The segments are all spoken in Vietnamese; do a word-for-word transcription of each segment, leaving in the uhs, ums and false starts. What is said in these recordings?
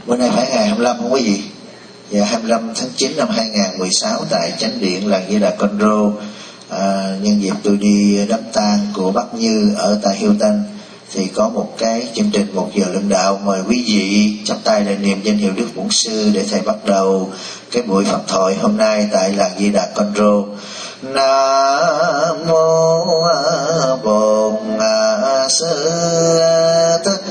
Bữa nay phải ngày hai mươi lăm không quý vị? Dạ, hai mươi lăm tháng chín năm hai nghìn không trăm mười sáu tại Chánh điện làng Di Đà Con Rô. À, nhân dịp tôi đi đám tang của bác Như ở tại Hiêu Tân thì có một cái chương trình một giờ luận đạo, mời quý vị chắp tay lại niệm danh hiệu Đức Bổn Sư để thầy bắt đầu cái buổi pháp thoại hôm nay tại làng Di Đà Con Rô. Nam mô Bổn Sư Thích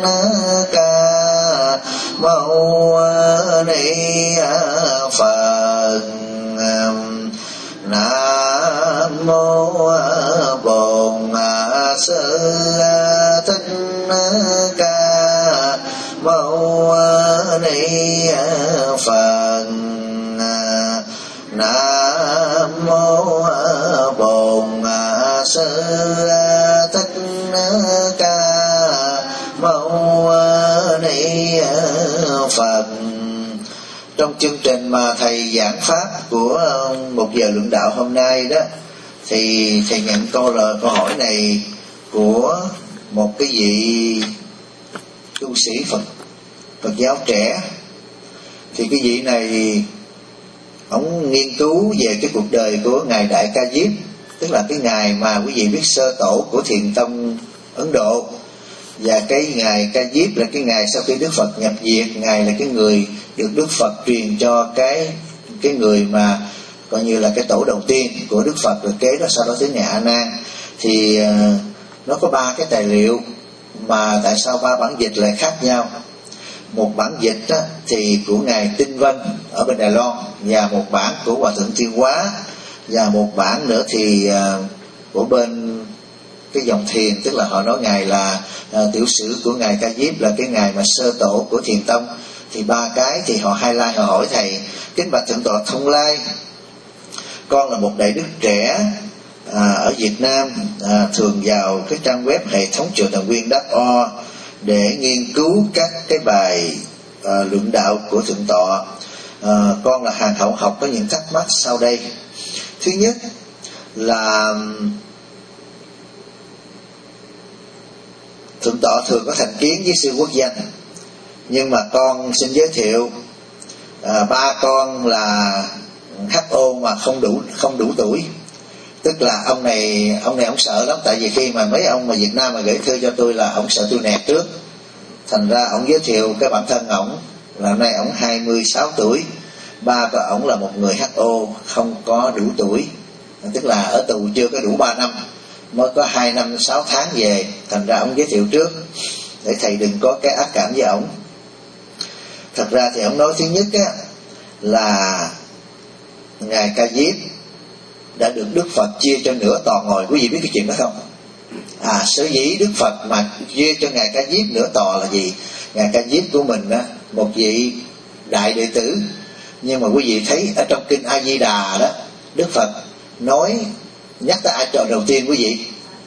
Ca Mâu Ni Phật. Nam mô Bổn Sư Thích Ca Mâu Ni Phật. Nam mô Bổn Sư Thích Ca Mâu Ni Phật. Trong chương trình mà thầy giảng pháp của một giờ luận đạo hôm nay đó, thì thầy nhận câu lời câu hỏi này của một cái vị tu sĩ Phật Phật giáo trẻ. Thì cái vị này ông nghiên cứu về cái cuộc đời của ngài Đại Ca Diếp, tức là cái ngày mà quý vị biết sơ tổ của Thiền tông Ấn Độ. Và cái ngài Ca Diếp là cái ngày sau khi Đức Phật nhập diệt, ngài là cái người được Đức Phật truyền cho cái cái người mà coi như là cái tổ đầu tiên của Đức Phật, rồi kế đó sau đó tới ngài A Nan. Thì uh, nó có ba cái tài liệu mà tại sao ba bản dịch lại khác nhau. Một bản dịch á, thì của ngài Tinh Vân ở bên Đài Loan, và một bản của Hòa thượng Thiên Hóa, và một bản nữa thì uh, của bên cái dòng Thiền, tức là họ nói ngài là uh, tiểu sử của ngài Ca Diếp là cái ngày mà sơ tổ của Thiền tông. Thì ba cái thì họ highlight, họ hỏi thầy: kính bạch thượng tọa Thông Lai, con là một đại đức trẻ à, ở Việt Nam, à, thường vào cái trang web hệ thống Chùa Thần Nguyên .org để nghiên cứu các cái bài à, luận đạo của thượng tọa. À, con là hàng hậu học có những thắc mắc sau đây. Thứ nhất là thượng tọa thường có thành kiến với sư quốc danh, nhưng mà con xin giới thiệu à, ba con là hát o mà không đủ không đủ tuổi. Tức là ông này ông này ông sợ lắm, tại vì khi mà mấy ông mà Việt Nam mà gửi thư cho tôi là ông sợ tôi nẹt trước. Thành ra ông giới thiệu cái bản thân ổng là hôm nay ổng hai mươi sáu tuổi, ba của ổng là một người hát o không có đủ tuổi, tức là ở tù chưa có đủ ba năm, mới có hai năm sáu tháng về. Thành ra ông giới thiệu trước để thầy đừng có cái ác cảm với ổng. Thật ra thì ông nói thứ nhất á, là ngài Ca Diếp đã được Đức Phật chia cho nửa tòa ngồi. Quý vị biết cái chuyện đó không? À, sở dĩ Đức Phật mà chia cho ngài Ca Diếp nửa tòa là gì? Ngài Ca Diếp của mình á, một vị đại đệ tử, nhưng mà quý vị thấy ở trong kinh A Di Đà đó, Đức Phật nói nhắc tới ai trò đầu tiên quý vị?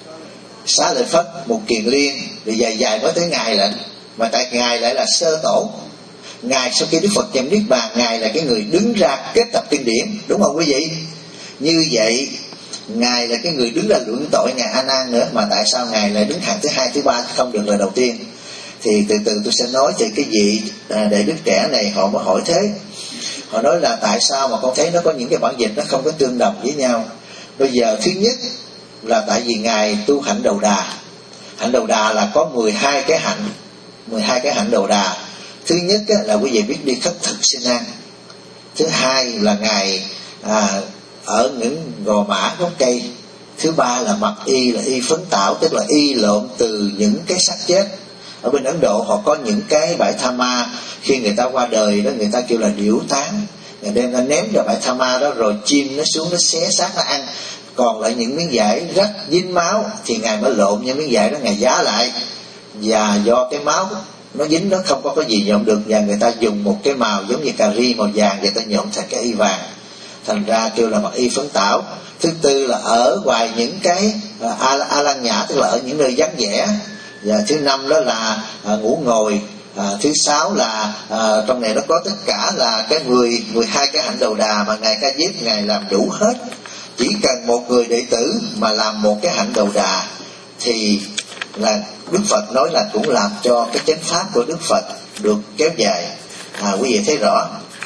Xá Lợi Phất, Một Kiền Liên, rồi dài dài mới tới ngài lận. Mà tại ngài lại là sơ tổ. Ngài sau khi Đức Phật nhập niết bàn, ngài là cái người đứng ra kết tập kinh điển, đúng không quý vị? Như vậy ngài là cái người đứng ra luận tội ngài A Nan nữa, mà tại sao ngài lại đứng hàng thứ hai, thứ ba, không được là đầu tiên? Thì từ từ tôi sẽ nói. Thì cái vị à, đại đức trẻ này họ mới hỏi thế. Họ nói là tại sao mà con thấy nó có những cái bản dịch nó không có tương đồng với nhau. Bây giờ thứ nhất là tại vì ngài tu hạnh đầu đà. Hạnh đầu đà là có mười hai cái hạnh, mười hai cái hạnh đầu đà. Thứ nhất á, là quý vị biết đi khất thực xin ăn. Thứ hai là ngài à, ở những gò mã gốc cây. Thứ ba là mặc y là y phấn tảo, tức là y lộn từ những cái xác chết. Ở bên Ấn Độ họ có những cái bãi tha ma, khi người ta qua đời đó người ta kêu là điểu tán, người đem ra ném vào bãi tha ma đó, rồi chim nó xuống nó xé xác nó ăn. Còn lại những miếng vải rách dính máu thì ngài mới lộn những miếng vải đó, ngài giá lại, và do cái máu nó dính nó không có cái gì nhuộm được, và người ta dùng một cái màu giống như cà ri màu vàng, người ta nhuộm thành cái y vàng, thành ra kêu là mặc y phấn tảo. Thứ tư là ở ngoài những cái a, a lăng nhã, tức là ở những nơi vắng vẻ. Và thứ năm đó là à, ngủ ngồi. À, thứ sáu là à, trong này nó có tất cả là cái mười mười hai cái hạnh đầu đà mà ngài Ca Diếp ngài làm đủ hết. Chỉ cần một người đệ tử mà làm một cái hạnh đầu đà thì là Đức Phật nói là cũng làm cho cái chánh pháp của Đức Phật được kéo dài. À, quý vị thấy rõ.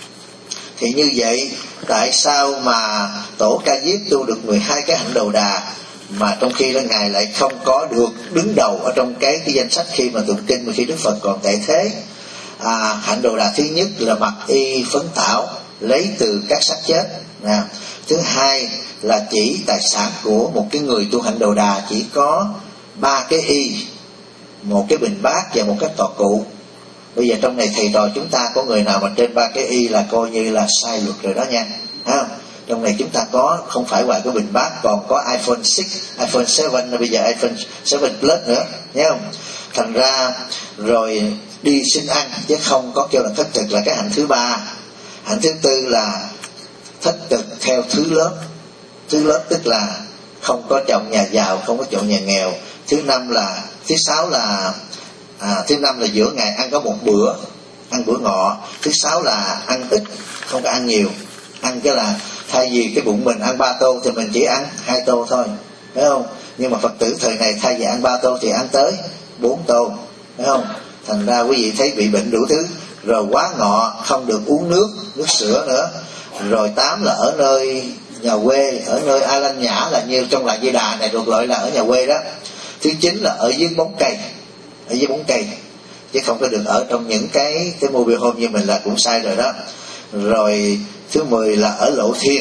Thì như vậy tại sao mà tổ Ca Diếp tu được mười hai cái hạnh đầu đà, mà trong khi là ngài lại không có được đứng đầu ở trong cái, cái danh sách khi mà tụng kinh mà khi Đức Phật còn tại thế? À, hạnh đầu đà thứ nhất là mặc y phấn thảo lấy từ các xác chết. À, thứ hai là chỉ tài sản của một cái người tu hạnh đầu đà chỉ có ba cái y, một cái bình bát và một cái tọa cụ. Bây giờ trong này thầy trò chúng ta có người nào mà trên ba cái y là coi như là sai luật rồi đó nha. À, trong này chúng ta có không phải ngoài cái bình bát còn có iPhone sáu, iPhone bảy, bây giờ iPhone bảy Plus nữa, nhớ không? Thành ra rồi đi xin ăn chứ không có kêu là thất thực là cái hạnh thứ ba. Hạnh thứ tư là thất thực theo thứ lớp. Thứ lớp tức là không có chọn nhà giàu, không có chọn nhà nghèo. Thứ năm là thứ sáu là à, thứ năm là giữa ngày ăn có một bữa, ăn bữa ngọ. Thứ sáu là ăn ít, không có ăn nhiều. Ăn cái là thay vì cái bụng mình ăn ba tô thì mình chỉ ăn hai tô thôi, phải không? Nhưng mà Phật tử thời này thay vì ăn ba tô thì ăn tới bốn tô, phải không? Thành ra quý vị thấy bị bệnh đủ thứ. Rồi quá ngọ không được uống nước, nước sữa nữa. Rồi tám là ở nơi nhà quê, ở nơi A Lanh Nhã là như trong làng Di Đà này thuộc loại là ở nhà quê đó. Thứ chín là ở dưới bóng cây, ở dưới bóng cây, chứ không có được ở trong những cái cái mobile home như mình là cũng sai rồi đó. Rồi thứ mười là ở lộ thiên.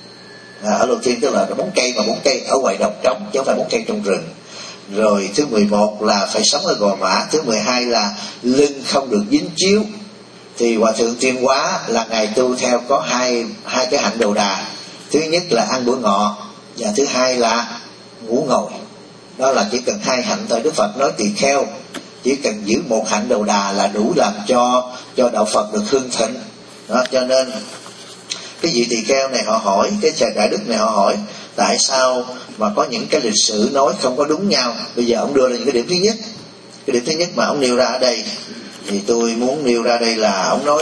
À, ở lộ thiên tức là bóng cây, mà bóng cây ở ngoài đồng trống chứ không phải bóng cây trong rừng. Rồi thứ mười một là phải sống ở Gò Mã. Thứ mười hai là lưng không được dính chiếu. Thì Hòa Thượng Tuyên Hóa là ngài tu theo có hai hai cái hạnh đầu đà. Thứ nhất là ăn bữa ngọ, và thứ hai là ngủ ngồi. Đó là chỉ cần hai hạnh thôi. Đức Phật nói tỳ kheo chỉ cần giữ một hạnh đầu đà là đủ làm cho cho đạo Phật được hưng thịnh. Đó, cho nên cái vị tỳ kheo này họ hỏi, cái Trà Đại Đức này họ hỏi tại sao mà có những cái lịch sử nói không có đúng nhau. Bây giờ ông đưa ra những cái điểm thứ nhất. Cái điểm thứ nhất mà ông nêu ra ở đây thì tôi muốn nêu ra đây là ông nói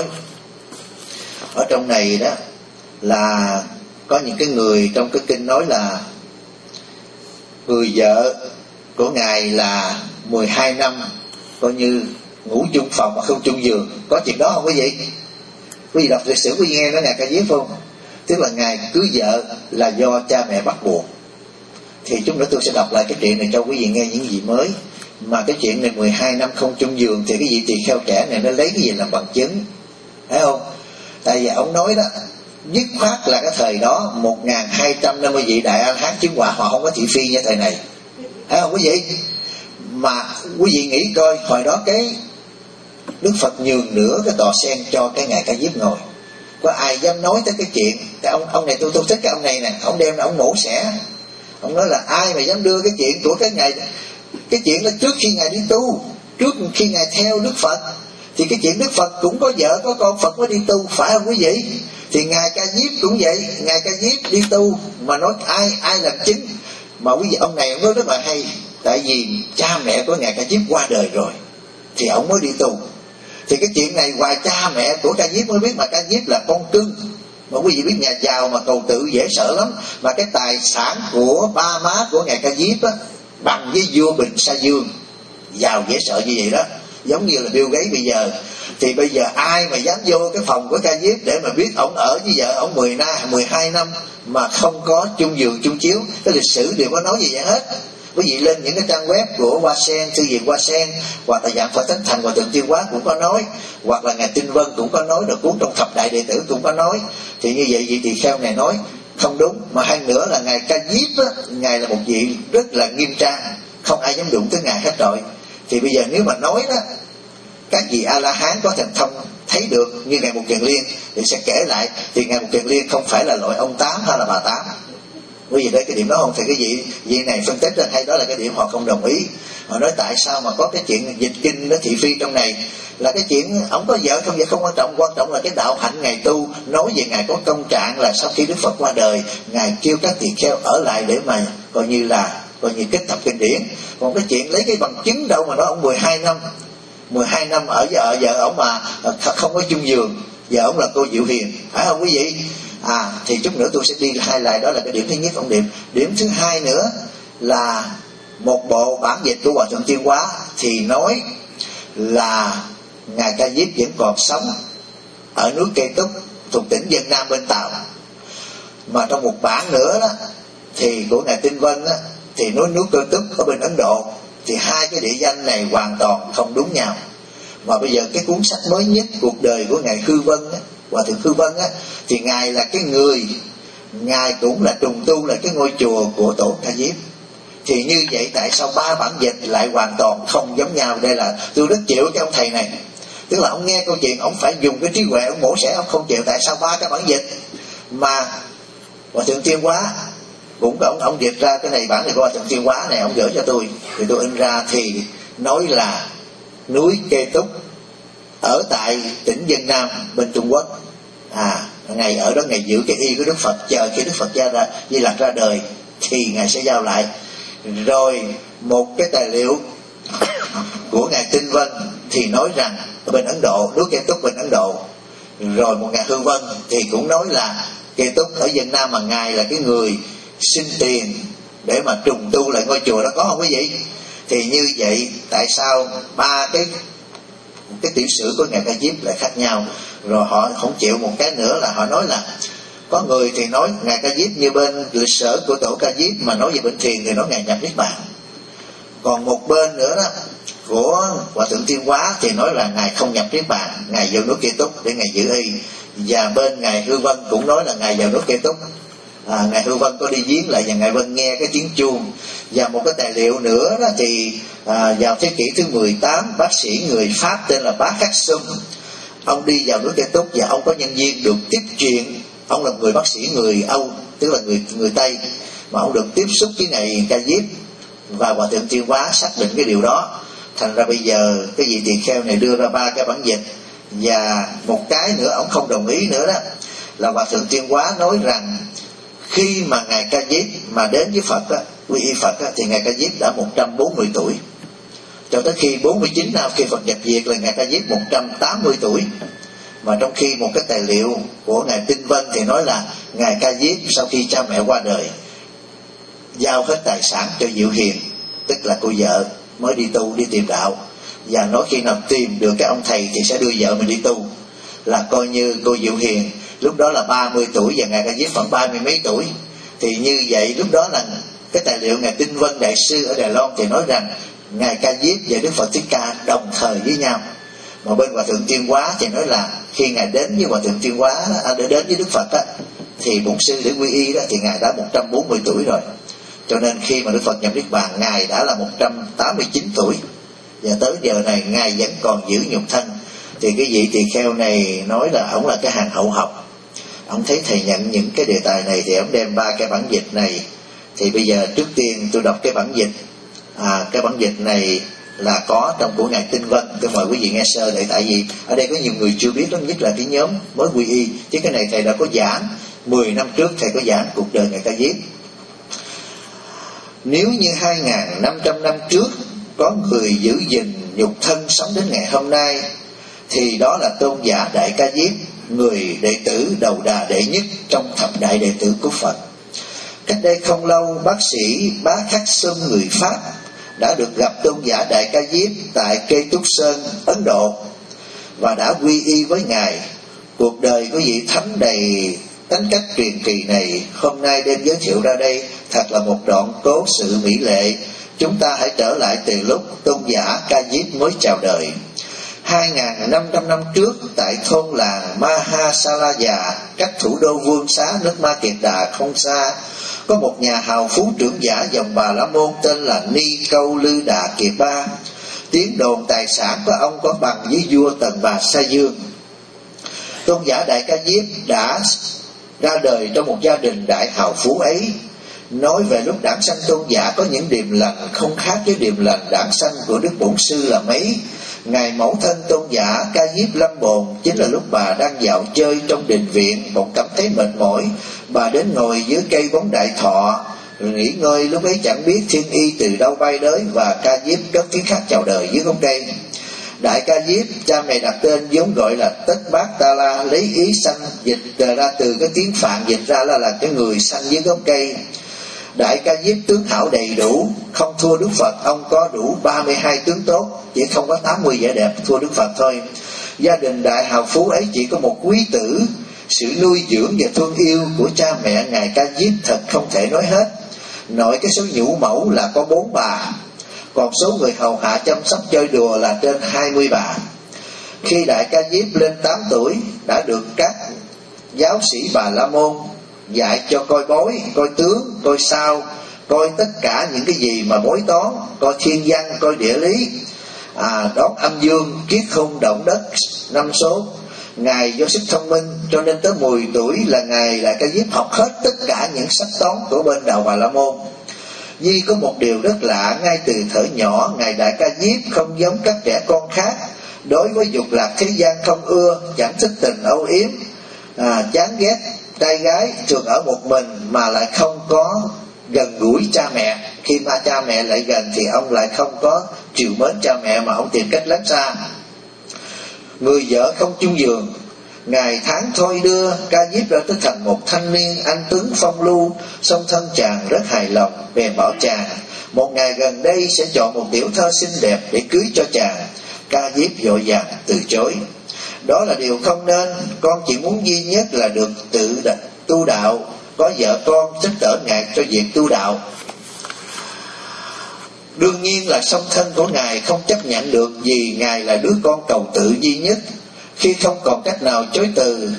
ở trong này đó là có những cái người trong cái kinh nói là người vợ của ngài là mười hai năm coi như ngủ chung phòng mà không chung giường. Có chuyện đó không quý vị? Quý vị đọc lịch sử quý vị nghe nói ngài Ca Diếp không? Tức là ngài cưới vợ là do cha mẹ bắt buộc. Thì chút nữa tôi sẽ đọc lại cái chuyện này cho quý vị nghe những gì mới. Mà cái chuyện này mười hai năm không chung giường thì cái vị tỳ kheo trẻ này nó lấy cái gì làm bằng chứng, thấy không? Tại vì ông nói đó, dứt khoát là cái thời đó một nghìn hai trăm năm mươi vị Đại A Hán chứng quả họ không có thị phi như thời này, thấy không quý vị? Mà quý vị nghĩ coi, hồi đó cái Đức Phật nhường nửa cái tòa sen cho cái ngài Ca Diếp ngồi, có ai dám nói tới cái chuyện cái ông ông này tôi tôi thích cái ông này nè, ông đem là ông mổ xẻ, ông nói là ai mà dám đưa cái chuyện của cái ngài, cái chuyện đó trước khi ngài đi tu, trước khi ngài theo Đức Phật, thì cái chuyện Đức Phật cũng có vợ có con Phật mới đi tu, phải không quý vị? Thì ngài Ca Diếp cũng vậy, ngài Ca Diếp đi tu mà nói ai ai làm chứng. Mà quý vị, ông này ông nói rất là hay, tại vì cha mẹ của ngài Ca Diếp qua đời rồi thì ông mới đi tu. Thì cái chuyện này ngoài cha mẹ của Ca Diếp mới biết, mà Ca Diếp là con cưng. Mà quý vị biết nhà giàu mà cầu tự dễ sợ lắm. Mà cái tài sản của ba má của ngài Ca Diếp á bằng với vua Bình Sa Dương, giàu dễ sợ như vậy đó, giống như là Bill Gates bây giờ. Thì bây giờ ai mà dám vô cái phòng của Ca Diếp để mà biết ổng ở với vợ ổng mười hai năm mà không có chung giường chung chiếu? Cái lịch sử đều có nói gì vậy hết. Quý vị lên những cái trang web của Hoa Sen, Thư viện Hoa Sen, hoặc là Giảng Phật Thánh Thành Hòa Thượng Tuyên Hóa cũng có nói, hoặc là ngài Tinh Vân cũng có nói, rồi cuốn trong Thập Đại Đệ Tử cũng có nói. Thì như vậy vị tỳ kheo này nói không đúng. Mà hai nữa là ngài Ca Diếp á, ngài là một vị rất là nghiêm trang, không ai dám đụng tới ngài hết rồi. Thì bây giờ nếu mà nói đó, các vị A La Hán có thần thông thấy được như ngài Mục Kiền Liên thì sẽ kể lại, thì ngài Mục Kiền Liên không phải là loại ông Tám hay là bà Tám. Quý vị thấy cái điểm đó không? Thì cái vị vị này phân tích là hay, đó là cái điểm họ không đồng ý. Họ nói tại sao mà có cái chuyện dịch kinh nó thị phi trong này, là cái chuyện ông có vợ không vợ không quan trọng, quan trọng là cái đạo hạnh ngài tu. Nói về ngài có công trạng là sau khi Đức Phật qua đời, ngài kêu các tỳ kheo ở lại để mà coi như là coi như kết thập kinh điển. Còn cái chuyện lấy cái bằng chứng đâu mà nói ông mười hai năm mười hai năm ở vợ vợ ông mà không có chung giường, vợ ông là cô Diệu Hiền, phải không quý vị? À, thì chút nữa tôi sẽ đi hai lại, đó là cái điểm thứ nhất ông điểm. Điểm thứ hai nữa là một bộ bản dịch của Hòa Thượng Tuyên Hóa thì nói là ngài Ca Diếp vẫn còn sống ở núi Cây Túc thuộc tỉnh Vân Nam bên Tàu. Mà trong một bản nữa đó thì của ngài Tinh Vân đó, thì núi núi Cây Túc ở bên Ấn Độ. Thì hai cái địa danh này hoàn toàn không đúng nhau. Mà bây giờ cái cuốn sách mới nhất, cuộc đời của ngài Hư Vân á, Hòa thượng Hư Vân á, thì ngài là cái người, ngài cũng là trùng tu lại cái ngôi chùa của tổ Ca Diếp. Thì như vậy tại sao ba bản dịch lại hoàn toàn không giống nhau? Đây là tôi rất chịu cái ông thầy này. Tức là ông nghe câu chuyện, ông phải dùng cái trí huệ, ông mổ xẻ, ông không chịu tại sao ba cái bản dịch mà Hòa thượng Tiên Hóa cũng có ông, ông dịch ra cái này, bản này của Hòa thượng Tiên Hóa này ông gửi cho tôi, thì tôi in ra thì nói là núi Cây Túc ở tại tỉnh Vân Nam bên Trung Quốc. À, ngày ở đó ngày giữ cái y của Đức Phật, chờ khi Đức Phật ra ra Di Lặc ra đời thì ngài sẽ giao lại. Rồi một cái tài liệu của ngài Tinh Vân thì nói rằng ở bên Ấn Độ, núi Cây Túc bên Ấn Độ. Rồi một ngài Hư Vân thì cũng nói là Cây Túc ở Vân Nam, mà ngài là cái người xin tiền để mà trùng tu lại ngôi chùa đó, có không quý vị? Thì như vậy tại sao ba cái cái tiểu sử của ngài Ca Diếp lại khác nhau? Rồi họ không chịu một cái nữa là họ nói là có người thì nói ngài Ca Diếp như bên lịch sử của tổ Ca Diếp, mà nói về bên thiền thì nói ngài nhập niết bàn. Còn một bên nữa đó của Hòa thượng Tiên Hóa thì nói là ngài không nhập niết bàn, ngài vào núi Cây Túc để ngài giữ y. Và bên ngài Hư Vân cũng nói là ngài vào núi Cây Túc. À, ngài Hư Vân có đi viếng lại và ngài Vân nghe cái tiếng chuông. Và một cái tài liệu nữa đó thì à, vào thế kỷ thứ mười tám, bác sĩ người Pháp tên là Bác Khắc Sum, ông đi vào núi Cây Túc và ông có nhân viên được tiếp truyền. Ông là người bác sĩ người Âu, tức là người người Tây, mà ông được tiếp xúc với ngài Ca Diếp, và Hòa thượng Tiên Hóa xác định cái điều đó. Thành ra bây giờ cái vị tỳ kheo này đưa ra ba cái bản dịch. Và một cái nữa ông không đồng ý nữa đó là Hòa thượng Tiên Hóa nói rằng khi mà ngài Ca Diếp mà đến với Phật á, quy y Phật á, thì ngài Ca Diếp đã một trăm bốn mươi tuổi. Cho tới khi bốn mươi chín năm khi Phật nhập diệt là ngài Ca Diếp một trăm tám mươi tuổi. Mà trong khi một cái tài liệu của ngài Tinh Vân thì nói là ngài Ca Diếp sau khi cha mẹ qua đời giao hết tài sản cho Diệu Hiền, tức là cô vợ mới đi tu, đi tìm đạo, và nói khi nào tìm được cái ông thầy thì sẽ đưa vợ mình đi tu. Là coi như cô Diệu Hiền lúc đó là ba mươi tuổi và ngài Ca Diếp khoảng ba mươi mấy tuổi. Thì như vậy lúc đó là cái tài liệu ngài Tinh Vân đại sư ở Đài Loan thì nói rằng ngài Ca Diếp và Đức Phật Thích Ca đồng thời với nhau. Mà bên Hòa thượng Tiên Hóa thì nói là khi ngài đến với Hòa thượng Tiên Hóa à, để đến với Đức Phật á, thì bổn sư để quy y đó thì ngài đã một trăm bốn mươi tuổi rồi. Cho nên khi mà Đức Phật nhập niết bàn ngài đã là một trăm tám mươi chín tuổi, và tới giờ này ngài vẫn còn giữ nhục thân. Thì cái vị tỳ kheo này nói là ông là cái hàng hậu học, ông thấy thầy nhận những cái đề tài này thì ông đem ba cái bản dịch này. Thì bây giờ trước tiên tôi đọc cái bản dịch. À, cái bản dịch này là có trong của ngài Tinh Vân, tôi mời quý vị nghe sơ để, tại vì ở đây có nhiều người chưa biết lắm, nhất là cái nhóm mới quy y. Chứ cái này thầy đã có giảng mười năm trước, thầy có giảng cuộc đời ngài Ca Diếp. Nếu như hai nghìn năm trăm năm trước có người giữ gìn nhục thân sống đến ngày hôm nay, thì đó là tôn giả Đại Ca Diếp, người đệ tử đầu đà đệ nhất trong thập đại đệ tử của Phật. Cách đây không lâu, bác sĩ Bá Khắc Sum người Pháp đã được gặp tôn giả Đại Ca Diếp tại Cây Túc Sơn, Ấn Độ, và đã quy y với ngài. Cuộc đời của vị thánh đầy tính cách truyền kỳ này hôm nay đem giới thiệu ra đây thật là một đoạn cố sự mỹ lệ. Chúng ta hãy trở lại từ lúc tôn giả Ca Diếp mới chào đời. Hai nghìn năm trăm năm trước, tại thôn làng Mahasalaya, cách thủ đô Vương Xá nước Ma Kiệt Đà không xa, có một nhà hào phú trưởng giả dòng Bà La Môn tên là Ni Câu Lư Đà Kiệt Ba. Tiếng đồn tài sản của ông có bằng với vua Tần Bà Sa Dương. Tôn giả Đại Ca Diếp đã ra đời trong một gia đình đại hào phú ấy. Nói về lúc đản sanh tôn giả có những điềm lành không khác với điềm lành đản sanh của Đức Bổn Sư là mấy. Ngày mẫu thân tôn giả Ca Diếp lâm bồn chính là lúc bà đang dạo chơi trong đình viện, bỗng cảm thấy mệt mỏi. Bà đến ngồi dưới cây bóng đại thọ nghỉ ngơi. Lúc ấy chẳng biết thiên y từ đâu bay tới, và Ca Diếp cất tiếng hát chào đời dưới gốc cây. Đại Ca Diếp, cha mẹ đặt tên vốn gọi là Tất Bát Ta La, lấy ý sanh dịch ra từ cái tiếng Phạn dịch ra là là cái người sanh dưới gốc cây. Đại Ca Diếp tướng hảo đầy đủ, không thua Đức Phật. Ông có đủ ba mươi hai tướng tốt, chỉ không có tám mươi vẻ đẹp, thua Đức Phật thôi. Gia đình đại hào phú ấy chỉ có một quý tử. Sự nuôi dưỡng và thương yêu của cha mẹ ngài Ca Diếp thật không thể nói hết. Nội cái số nhũ mẫu là có bốn bà, còn số người hầu hạ chăm sóc chơi đùa là trên hai mươi bà. Khi đại Ca Diếp lên tám tuổi, đã được các giáo sĩ Bà La Môn dạy cho coi bói, coi tướng, coi sao, coi tất cả những cái gì mà bói toán, coi thiên văn, coi địa lý, à, đoán âm dương, kiết khung, động đất, năm số. Ngài do sức thông minh cho nên tới mười tuổi là ngài đại Ca Diếp học hết tất cả những sách toán của bên đạo Bà La Môn. Duy có một điều rất lạ, ngay từ thuở nhỏ ngài đại Ca Diếp không giống các trẻ con khác. Đối với dục lạc thế gian không ưa, chẳng thích tình âu yếm, à, chán ghét trai gái, thường ở một mình, mà lại không có gần gũi cha mẹ. Khi mà cha mẹ lại gần thì ông lại không có trìu mến cha mẹ, mà ông tìm cách lánh xa. Người vợ không chung giường. Ngày tháng thôi đưa, Ca Diếp đã trở thành một thanh niên anh tuấn phong lưu. Song thân chàng rất hài lòng, bèn bảo chàng một ngày gần đây sẽ chọn một tiểu thơ xinh đẹp để cưới cho chàng. Ca Diếp vội vàng từ chối. Đó là điều không nên. Con chỉ muốn duy nhất là được tự tu đạo, có vợ con thích đỡ ngại cho việc tu đạo. Đương nhiên là song thân của ngài không chấp nhận được, vì ngài là đứa con cầu tự duy nhất. Khi không còn cách nào chối từ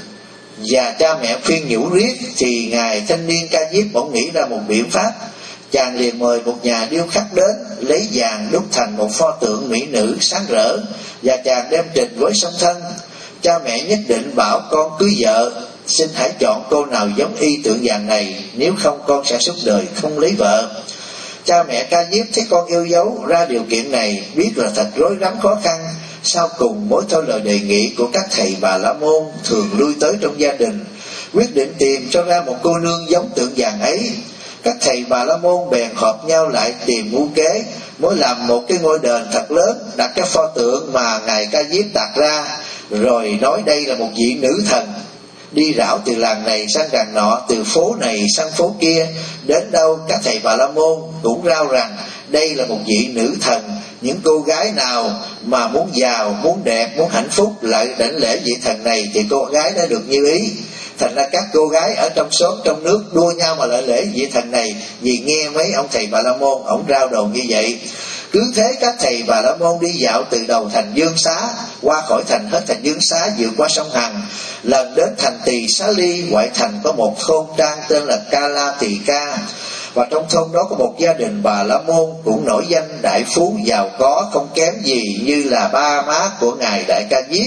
và cha mẹ khuyên nhủ riết, thì ngài thanh niên Ca Diếp bỗng nghĩ ra một biện pháp. Chàng liền mời một nhà điêu khắc đến, lấy vàng đúc thành một pho tượng mỹ nữ sáng rỡ, và chàng đem trình với song thân. Cha mẹ nhất định bảo con cưới vợ, xin hãy chọn cô nào giống y tượng vàng này, nếu không con sẽ suốt đời không lấy vợ. Cha mẹ Ca Diếp thấy con yêu dấu ra điều kiện này, biết là thật rối rắm khó khăn. Sau cùng mỗi theo lời đề nghị của các thầy Bà La Môn thường lui tới trong gia đình, quyết định tìm cho ra một cô nương giống tượng vàng ấy. Các thầy Bà La Môn bèn họp nhau lại tìm mưu kế, mới làm một cái ngôi đền thật lớn, đặt cái pho tượng mà ngài Ca Diếp đặt ra, rồi nói đây là một vị nữ thần đi rảo từ làng này sang làng nọ, từ phố này sang phố kia. Đến đâu các thầy Bà La Môn cũng rao rằng đây là một vị nữ thần. Những cô gái nào mà muốn giàu, muốn đẹp, muốn hạnh phúc lại đảnh lễ vị thần này thì cô gái đã được như ý. Thành ra các cô gái ở trong xóm trong nước đua nhau mà lại lễ vị thần này, vì nghe mấy ông thầy Bà La Môn ổng rao đồn như vậy. Cứ thế các thầy Bà La Môn đi dạo từ đầu thành Dương Xá, qua khỏi thành hết thành Dương Xá, vượt qua sông Hằng, lần đến thành Tỳ Xá Ly. Ngoại thành có một thôn trang tên là Ca La Tỳ Ca, và trong thôn đó có một gia đình Bà La Môn cũng nổi danh đại phú giàu có, không kém gì như là ba má của ngài đại Ca Diếp.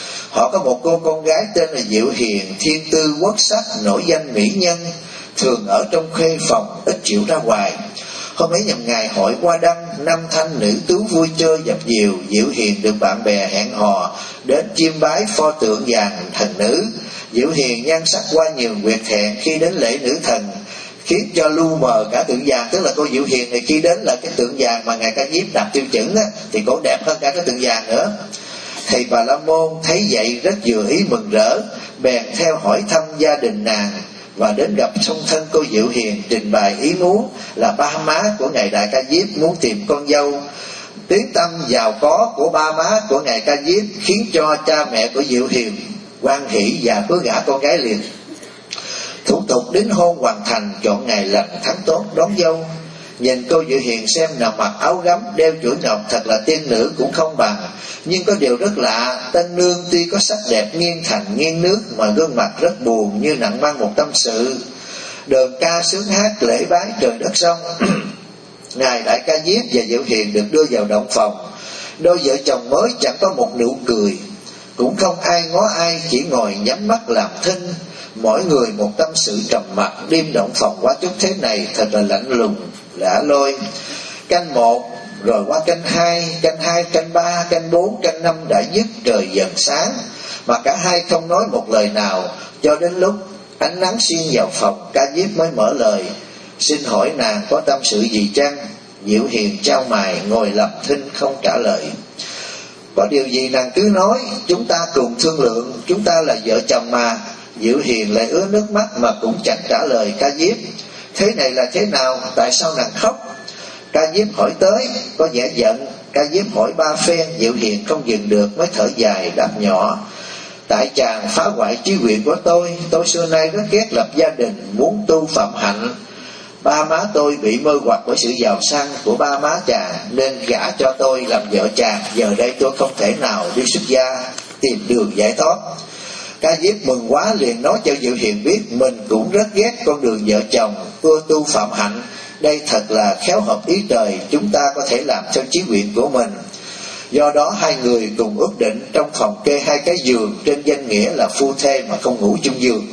Họ có một cô con gái tên là Diệu Hiền, thiên tư quốc sắc, nổi danh mỹ nhân, thường ở trong khuê phòng, ít chịu ra ngoài. Hôm ấy nhằm ngày hội hoa đăng, nam thanh nữ tú vui chơi dập dìu. Diệu Hiền được bạn bè hẹn hò đến chiêm bái pho tượng vàng thần nữ. Diệu Hiền nhan sắc qua nhiều nguyệt thẹn khi đến lễ nữ thần, khiến cho lu mờ cả tượng vàng. Tức là cô Diệu Hiền này khi đến là cái tượng vàng mà ngài Ca Diếp đặt tiêu chuẩn á, thì cô đẹp hơn cả cái tượng vàng nữa. Thầy Bà La Môn thấy vậy rất vừa ý mừng rỡ, bèn theo hỏi thăm gia đình nàng và đến gặp song thân cô Diệu Hiền, trình bày ý muốn là ba má của ngài đại Ca Diếp muốn tìm con dâu. Tiếng tâm giàu có của ba má của ngài Ca Diếp khiến cho cha mẹ của Diệu Hiền hoan hỷ và cưới gả con gái liền. Thủ tục đính hôn hoàn thành, chọn ngày lành tháng tốt đón dâu. Nhìn cô Diệu Hiền xem nằm mặc áo gấm, đeo chuỗi ngọc, thật là tiên nữ cũng không bằng. Nhưng có điều rất lạ, tân nương tuy có sắc đẹp nghiêng thành nghiêng nước, mà gương mặt rất buồn như nặng mang một tâm sự. Đờn ca sướng hát lễ bái trời đất sông. Ngài đại Ca Diếp và Diệu Hiền được đưa vào động phòng. Đôi vợ chồng mới chẳng có một nụ cười, cũng không ai ngó ai, chỉ ngồi nhắm mắt làm thinh. Mỗi người một tâm sự trầm mặc. Đêm động phòng quá chút thế này thật là lạnh lùng lạ lôi. Canh một rồi qua canh hai, canh hai, canh ba, canh bốn, canh năm đã dứt, trời dần sáng, mà cả hai không nói một lời nào. Cho đến lúc ánh nắng xuyên vào phòng, Ca Diếp mới mở lời: xin hỏi nàng có tâm sự gì chăng? Diệu Hiền chau mày ngồi lặng thinh không trả lời. Có điều gì nàng cứ nói, chúng ta cùng thương lượng, chúng ta là vợ chồng mà. Diệu Hiền lại ứa nước mắt mà cũng chẳng trả lời Ca Diếp. Thế này là thế nào? Tại sao nàng khóc? Ca Diếp hỏi tới có vẻ giận, Ca Diếp hỏi ba phen, Diệu Hiền không dừng được mới thở dài đáp nhỏ: tại chàng phá hoại chí nguyện của tôi. Tôi xưa nay rất ghét lập gia đình, muốn tu phạm hạnh. Ba má tôi bị mê hoặc bởi sự giàu sang của ba má chàng, nên gả cho tôi làm vợ chàng. Giờ đây tôi không thể nào đi xuất gia tìm đường giải thoát. Ca Diếp mừng quá, liền nói cho Diệu Hiền biết mình cũng rất ghét con đường vợ chồng, ưa tu phạm hạnh. Đây thật là khéo hợp ý trời, chúng ta có thể làm theo chí nguyện của mình. Do đó hai người cùng ước định trong phòng kê hai cái giường, trên danh nghĩa là phu thê mà không ngủ chung giường.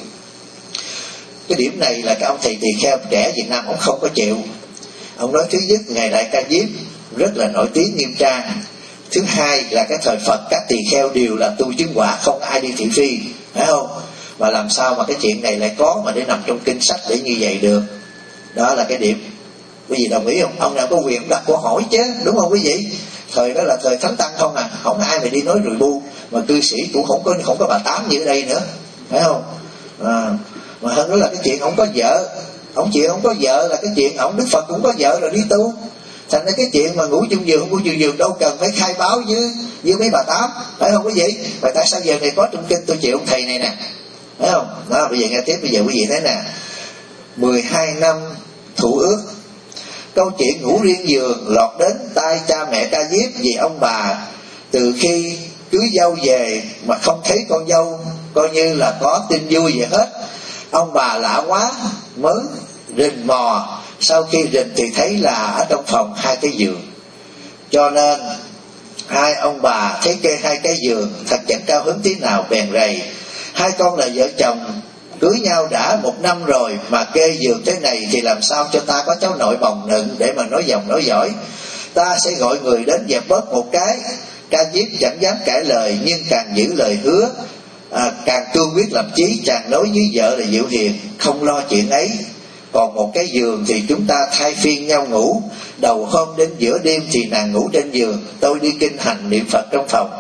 Cái điểm này là cái ông thầy tỳ kheo trẻ Việt Nam ông không có chịu. Ông nói thứ nhất, ngày đại Ca Diếp rất là nổi tiếng nghiêm trang. Thứ hai là cái thời Phật các tỳ kheo đều là tu chứng quả, không ai đi thị phi, phải không? Mà làm sao mà cái chuyện này lại có mà để nằm trong kinh sách để như vậy được? Đó là cái điểm. Quý vị đồng ý không? Ông nào có quyền đặt câu hỏi chứ, đúng không quý vị? Thời đó là thời thánh tăng không à, không ai mà đi nói rùi bu, mà cư sĩ cũng không có không có bà tám gì ở đây nữa, phải không? À, mà hơn nữa là cái chuyện ông có vợ, ông chuyện ông có vợ là cái chuyện ông Đức Phật cũng có vợ rồi đi tu. Thành ra cái chuyện mà ngủ chung giường không ngủ chung giường đâu cần phải khai báo với với mấy bà tám, phải không quý vị? Và tại sao giờ này có trong kinh tôi chịu ông thầy này nè, phải không? Đó, bây giờ nghe tiếp, bây giờ quý vị thấy nè, mười hai năm thủ ước. Câu chuyện ngủ riêng giường lọt đến tai cha mẹ Ca Diếp vì ông bà từ khi cưới dâu về mà không thấy con dâu, coi như là có tin vui vậy hết. Ông bà lạ quá mới rình mò, sau khi rình thì thấy là ở trong phòng hai cái giường. Cho nên hai ông bà thấy kê hai cái giường thật chẳng cao hứng tí nào, bèn rầy: hai con là vợ chồng cưới nhau đã một năm rồi mà kê giường thế này thì làm sao cho ta có cháu nội bồng nựng để mà nói dòng nói dõi. Ta sẽ gọi người đến dẹp bớt một cái. Ca Diếp chẳng dám cãi lời, nhưng càng giữ lời hứa, à, càng cương quyết lập chí. Chàng nói với vợ là Diệu Hiền không lo chuyện ấy, còn một cái giường thì chúng ta thay phiên nhau ngủ. Đầu hôm đến giữa đêm thì nàng ngủ trên giường, tôi đi kinh hành niệm Phật trong phòng.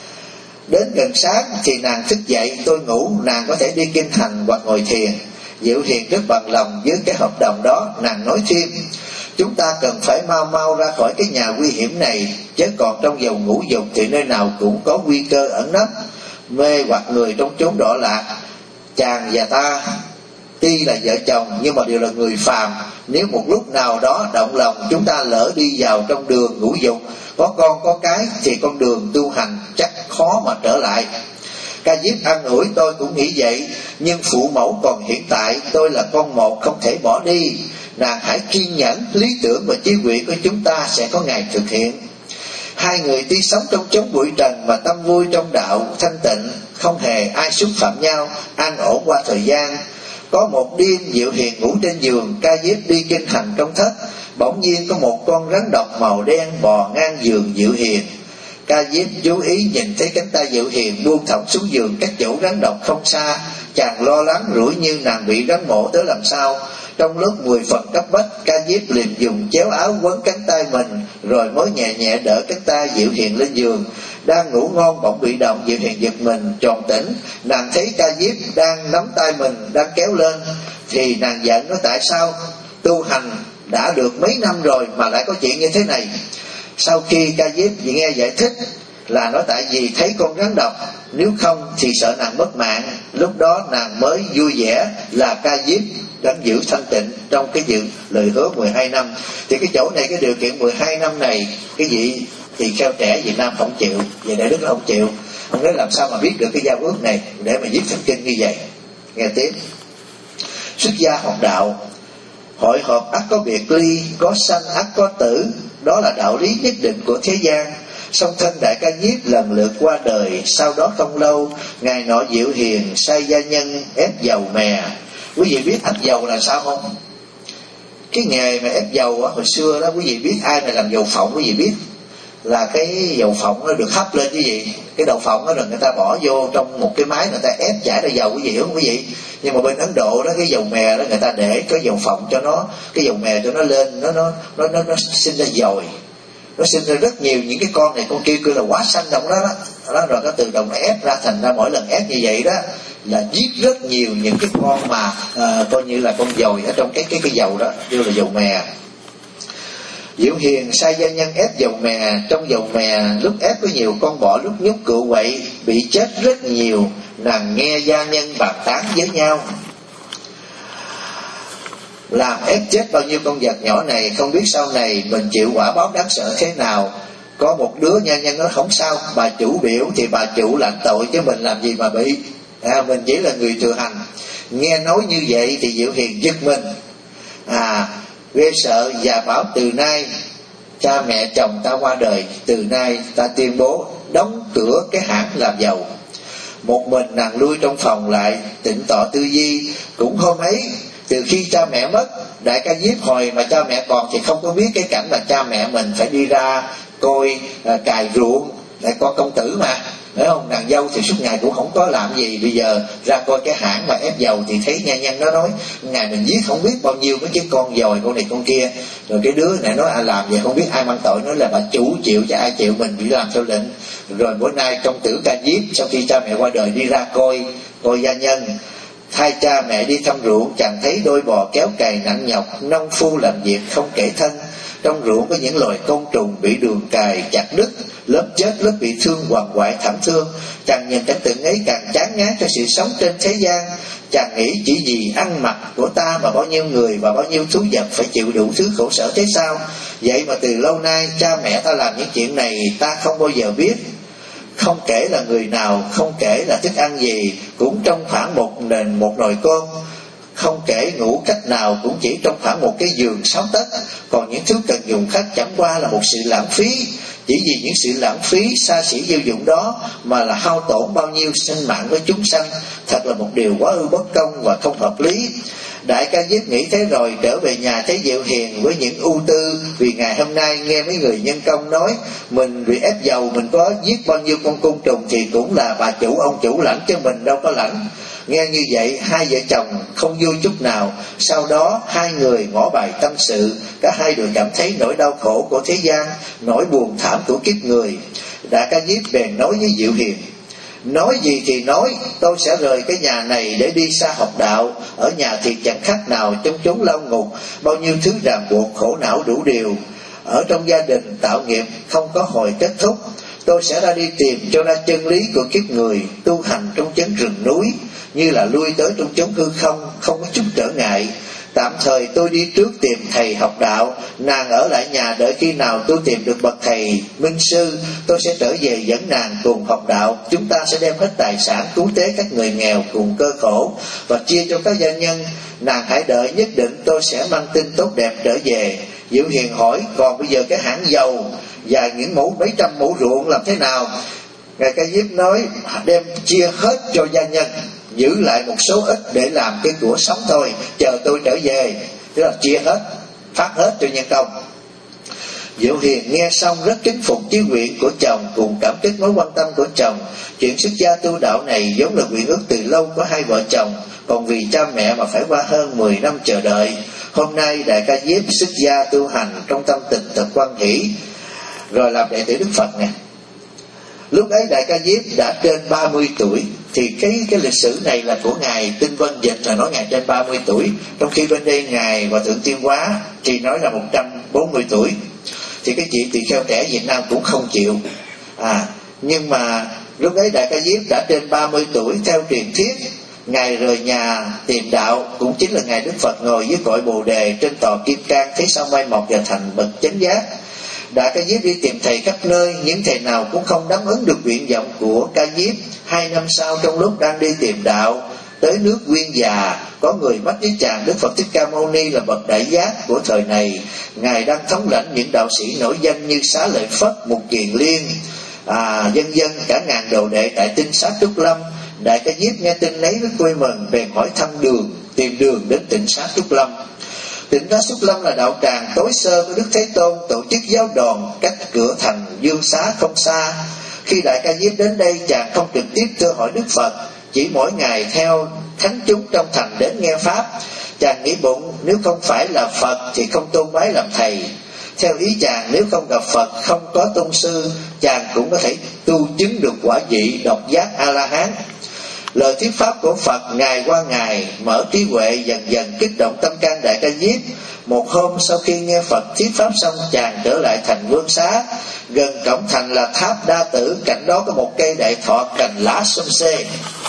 Đến gần sáng thì nàng thức dậy, tôi ngủ, nàng có thể đi kinh hành hoặc ngồi thiền. Diệu Hiền rất bằng lòng với cái hợp đồng đó. Nàng nói thêm: chúng ta cần phải mau mau ra khỏi cái nhà nguy hiểm này, chứ còn trong dầu ngũ dục thì nơi nào cũng có nguy cơ ẩn nấp, mê hoặc người trong chốn đọa lạc. Chàng và ta tuy là vợ chồng nhưng mà đều là người phàm, nếu một lúc nào đó động lòng chúng ta lỡ đi vào trong đường ngũ dục, có con có cái thì con đường tu hành chắc khó mà trở lại. Ca Diếp an ủi: tôi cũng nghĩ vậy, nhưng phụ mẫu còn hiện tại, tôi là con một không thể bỏ đi. Nàng hãy kiên nhẫn, lý tưởng và chí nguyện của chúng ta sẽ có ngày thực hiện. Hai người tuy sống trong chốn bụi trần mà tâm vui trong đạo thanh tịnh, không hề ai xúc phạm nhau, an ổn qua thời gian. Có một đêm Diệu Hiền ngủ trên giường, Ca Diếp đi kinh hành trong thất. Bỗng nhiên có một con rắn độc màu đen bò ngang giường Diệu Hiền. Ca Diếp chú ý nhìn thấy cánh tay Diệu Hiền buông thõng xuống giường cách chỗ rắn độc không xa. Chàng lo lắng rủi như nàng bị rắn mổ tới làm sao. Trong lúc mười phần cấp bách, Ca Diếp liền dùng chéo áo quấn cánh tay mình, rồi mới nhẹ nhẹ đỡ cánh tay Diệu Hiền lên giường. Đang ngủ ngon bỗng bị động, Diệu Hiền giật mình tròn tỉnh. Nàng thấy Ca Diếp đang nắm tay mình, đang kéo lên, thì nàng giận nói: tại sao tu hành đã được mấy năm rồi mà lại có chuyện như thế này? Sau khi Ca Diếp nghe giải thích là nói tại vì thấy con rắn độc, nếu không thì sợ nàng mất mạng. Lúc đó nàng mới vui vẻ là Ca Diếp đang giữ thanh tịnh trong cái dự lời hứa mười hai năm. Thì cái chỗ này, cái điều kiện mười hai năm này, cái vị thì kheo trẻ Việt Nam không chịu, vậy Đại Đức không chịu. Ông nói làm sao mà biết được cái giao ước này để mà viết thành kinh như vậy. Nghe tiếp: xuất gia học đạo, hội họp ắt có biệt ly, có sanh ắt có tử, đó là đạo lý nhất định của thế gian. Song thân đại Ca Diếp lần lượt qua đời. Sau đó không lâu, ngày nọ Diệu Hiền sai gia nhân ép dầu mè. Quý vị biết ép dầu là sao không? Cái nghề mà ép dầu á, hồi xưa đó, quý vị biết ai mà làm dầu phộng, quý vị biết là cái dầu phộng nó được hấp lên, quý vị, cái đầu phộng đó rồi người ta bỏ vô trong một cái máy, người ta ép chảy ra dầu, quý vị hiểu không quý vị? Nhưng mà bên Ấn Độ đó, cái dầu mè đó người ta để cái dầu phộng cho nó, cái dầu mè cho nó lên, nó nó nó nó, nó sinh ra dồi, nó sinh ra rất nhiều những cái con này con kia, kêu là quả xanh đồng đó, đó đó rồi nó tự động nó ép ra, thành ra mỗi lần ép như vậy đó là giết rất nhiều những cái con mà à, coi như là con dồi ở trong cái cái cái dầu đó, kêu là dầu mè. Diệu Hiền sai gia nhân ép dầu mè, trong dầu mè lúc ép có nhiều con bọ, lúc nhúc cựu quậy, bị chết rất nhiều. Nàng nghe gia nhân bàn tán với nhau, làm ép chết bao nhiêu con vật nhỏ này, không biết sau này mình chịu quả báo đáng sợ thế nào. Có một đứa nha nhân nói không sao, bà chủ biểu thì bà chủ lãnh tội chứ mình làm gì mà bị, à, mình chỉ là người thừa hành. Nghe nói như vậy thì Diệu Hiền giật mình, à ghê sợ, và bảo từ nay cha mẹ chồng ta qua đời, từ nay ta tuyên bố đóng cửa cái hãng làm dầu. Một mình nàng lui trong phòng lại tịnh tọa tư duy. Cũng hôm ấy, từ khi cha mẹ mất, Đại Ca Diếp hồi mà cha mẹ còn thì không có biết cái cảnh mà cha mẹ mình phải đi ra coi à, cài ruộng để coi công tử mà, phải không? Nàng dâu thì suốt ngày cũng không có làm gì, bây giờ ra coi cái hãng mà ép dầu thì thấy nha nhân đó nói ngày mình giết không biết bao nhiêu mấy cái con dòi, con này con kia, rồi cái đứa này nói ai làm vậy không biết ai mang tội, nói là bà chủ chịu chứ ai chịu, mình chỉ làm theo lệnh. Rồi bữa nay công tử Ca Diếp sau khi cha mẹ qua đời đi ra coi coi gia nhân, thay cha mẹ đi thăm ruộng, chàng thấy đôi bò kéo cày nặng nhọc, nông phu làm việc không kể thân. Trong ruộng có những loài côn trùng bị đường cày chặt đứt, lớp chết lớp bị thương hoàng hoại thảm thương. Chàng nhìn cảnh tượng ấy càng chán ngán cho sự sống trên thế gian. Chàng nghĩ chỉ vì ăn mặc của ta mà bao nhiêu người và bao nhiêu thú vật phải chịu đủ thứ khổ sở thế sao? Vậy mà từ lâu nay cha mẹ ta làm những chuyện này ta không bao giờ biết. Không kể là người nào, không kể là thức ăn gì, cũng trong khoảng một nền một nồi cơm. Không kể ngủ cách nào, cũng chỉ trong khoảng một cái giường sáu tấc. Còn những thứ cần dùng khác chẳng qua là một sự lãng phí. Chỉ vì những sự lãng phí xa xỉ vô dụng đó mà là hao tổn bao nhiêu sinh mạng của chúng sanh. Thật là một điều quá ư bất công và không hợp lý. Đại Ca Diếp nghĩ thế rồi trở về nhà thấy Diệu Hiền với những ưu tư, vì ngày hôm nay nghe mấy người nhân công nói mình bị ép dầu, mình có giết bao nhiêu con côn trùng thì cũng là bà chủ ông chủ lãnh chứ mình đâu có lãnh. Nghe như vậy hai vợ chồng không vui chút nào. Sau đó hai người ngỏ bài tâm sự, cả hai đều cảm thấy nỗi đau khổ của thế gian, nỗi buồn thảm của kiếp người. Đại Ca Diếp bèn nói với Diệu Hiền, nói gì thì nói, tôi sẽ rời cái nhà này để đi xa học đạo. Ở nhà thì chẳng khác nào trong chốn lao ngục, bao nhiêu thứ ràng buộc khổ não đủ điều. Ở trong gia đình tạo nghiệp không có hồi kết thúc. Tôi sẽ ra đi tìm cho ra chân lý của kiếp người, tu hành trong chốn rừng núi, như là lui tới trong chốn hư không, không có chút trở ngại. Tạm thời tôi đi trước tìm thầy học đạo, nàng ở lại nhà đợi khi nào tôi tìm được bậc thầy minh sư, tôi sẽ trở về dẫn nàng cùng học đạo. Chúng ta sẽ đem hết tài sản cứu tế các người nghèo cùng cơ khổ và chia cho các gia nhân. Nàng hãy đợi, nhất định tôi sẽ mang tin tốt đẹp trở về. Diệu Hiền hỏi, còn bây giờ cái hãng dầu và những mẫu mấy trăm mẫu ruộng làm thế nào? Ngài Ca Diếp nói đem chia hết cho gia nhân, giữ lại một số ít để làm cái của sống thôi, chờ tôi trở về. Tức là chia hết, phát hết cho nhân công. Diệu Hiền nghe xong rất kính phục chí nguyện của chồng, cùng cảm kích mối quan tâm của chồng. Chuyện xuất gia tu đạo này vốn là nguyện ước từ lâu của hai vợ chồng, còn vì cha mẹ mà phải qua hơn mười năm chờ đợi. Hôm nay Đại Ca Diếp xuất gia tu hành trong tâm tình thật hoan hỷ, rồi làm đệ tử Đức Phật nè. Lúc ấy Đại Ca Diếp đã trên ba mươi tuổi. Thì cái cái lịch sử này là của ngài Tinh Vân Dịch là nói ngài trên ba mươi tuổi, trong khi bên đây ngài Hòa Thượng Tiên Hóa thì nói là một trăm bốn mươi tuổi. Thì cái chuyện tỳ kheo trẻ Việt Nam cũng không chịu. À nhưng mà lúc ấy Đại Ca Diếp đã trên ba mươi tuổi. Theo truyền thuyết ngài rời nhà tìm đạo, cũng chính là ngài Đức Phật ngồi dưới cội Bồ Đề trên tòa Kim Cang, thấy sao mai mọc và thành bậc chánh giác. Đại Ca Diếp đi tìm thầy khắp nơi, những thầy nào cũng không đáp ứng được nguyện vọng của Ca Diếp. Hai năm sau, trong lúc đang đi tìm đạo tới nước Nguyên Già, có người bắt với chàng Đức Phật Thích Ca Mâu Ni là bậc đại giác của thời này. Ngài đang thống lãnh những đạo sĩ nổi danh như Xá Lợi Phất, Mục Kiền Liên, à, dân dân cả ngàn đồ đệ tại Tinh Xá Trúc Lâm. Đại Ca Diếp nghe tin ấy rất vui mừng, bèn hỏi thăm đường, tìm đường đến Tịnh Xá Trúc Lâm. Tịnh Xá Trúc Lâm là đạo tràng tối sơ của Đức Thế Tôn, tổ chức giáo đoàn cách cửa thành Dương Xá không xa. Khi Đại Ca Diếp đến đây, chàng không trực tiếp thưa hỏi Đức Phật, chỉ mỗi ngày theo thánh chúng trong thành đến nghe pháp. Chàng nghĩ bụng, nếu không phải là Phật thì không tôn bái làm thầy. Theo ý chàng, nếu không gặp Phật, không có tôn sư, chàng cũng có thể tu chứng được quả vị độc giác A-la-hán. Lời thuyết pháp của Phật ngày qua ngày mở trí huệ, dần dần kích động tâm can Đại Ca Diếp. Một hôm sau khi nghe Phật thuyết pháp xong, chàng trở lại thành Vương Xá. Gần cổng thành là tháp Đa Tử, cạnh đó có một cây đại thọ cành lá xum xê.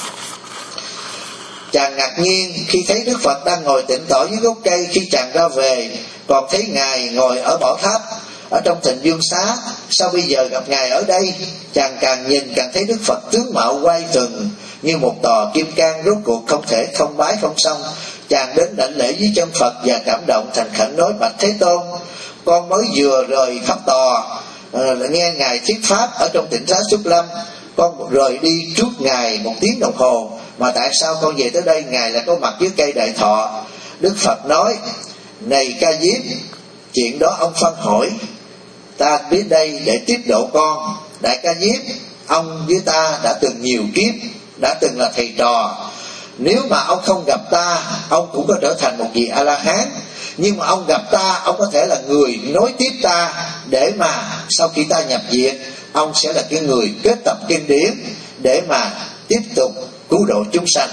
Chàng ngạc nhiên khi thấy Đức Phật đang ngồi tịnh tọa dưới gốc cây. Khi chàng ra về còn thấy Ngài ngồi ở bảo tháp ở trong thành Vương Xá, sao bây giờ gặp Ngài ở đây? Chàng càng nhìn càng thấy Đức Phật tướng mạo quay thường như một tòa kim cang, rốt cuộc không thể không bái không xong. Chàng đến đảnh lễ dưới chân Phật và cảm động thành khẩn nói: bạch Thế Tôn, con mới vừa rời pháp tòa, à, nghe Ngài thuyết pháp ở trong Tịnh Xá Xuất Lâm. Con rời đi trước Ngài một tiếng đồng hồ, mà tại sao con về tới đây Ngài lại có mặt dưới cây đại thọ? Đức Phật nói: này Ca Diếp, chuyện đó ông phân hỏi, ta biết đây để tiếp độ con. Đại Ca Diếp, ông với ta đã từng nhiều kiếp, đã từng là thầy trò. Nếu mà ông không gặp ta, ông cũng có trở thành một vị A-la-hán. Nhưng mà ông gặp ta, ông có thể là người nối tiếp ta, để mà sau khi ta nhập diệt, ông sẽ là cái người kết tập kinh điển để mà tiếp tục cứu độ chúng sanh.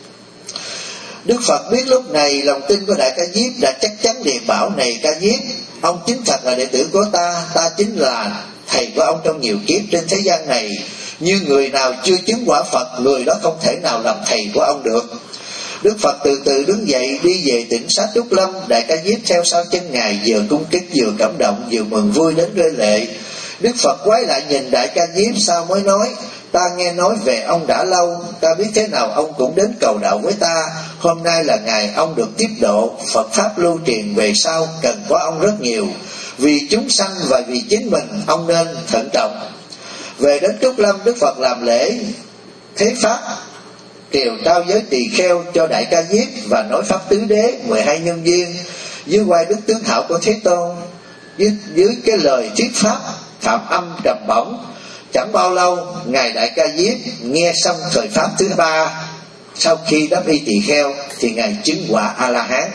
Đức Phật biết lúc này lòng tin của Đại Ca Diếp đã chắc chắn, liền bảo: này Ca Diếp, ông chính thật là đệ tử của ta, ta chính là thầy của ông trong nhiều kiếp trên thế gian này. Nhưng người nào chưa chứng quả Phật, người đó không thể nào làm thầy của ông được. Đức Phật từ từ đứng dậy đi về Tịnh Xá Trúc Lâm. Đại Ca Diếp theo sau chân Ngài, vừa cung kính vừa cảm động vừa mừng vui đến rơi lệ. Đức Phật quay lại nhìn Đại Ca Diếp sau mới nói: ta nghe nói về ông đã lâu, ta biết thế nào ông cũng đến cầu đạo với ta. Hôm nay là ngày ông được tiếp độ, Phật Pháp lưu truyền về sau cần có ông rất nhiều. Vì chúng sanh và vì chính mình, ông nên thận trọng. Về đến Trúc Lâm, Đức Phật làm lễ thế Pháp, triều trao giới tỳ kheo cho Đại Ca Diếp và nói Pháp tứ đế, mười hai nhân duyên dưới quay Đức Tướng Hảo của Thế Tôn. Dưới, dưới cái lời thuyết Pháp phạm âm trầm bổng, chẳng bao lâu Ngài Đại Ca Diếp nghe xong thời Pháp thứ ba. Sau khi đắp y tỳ kheo thì Ngài chứng quả A-la-hán.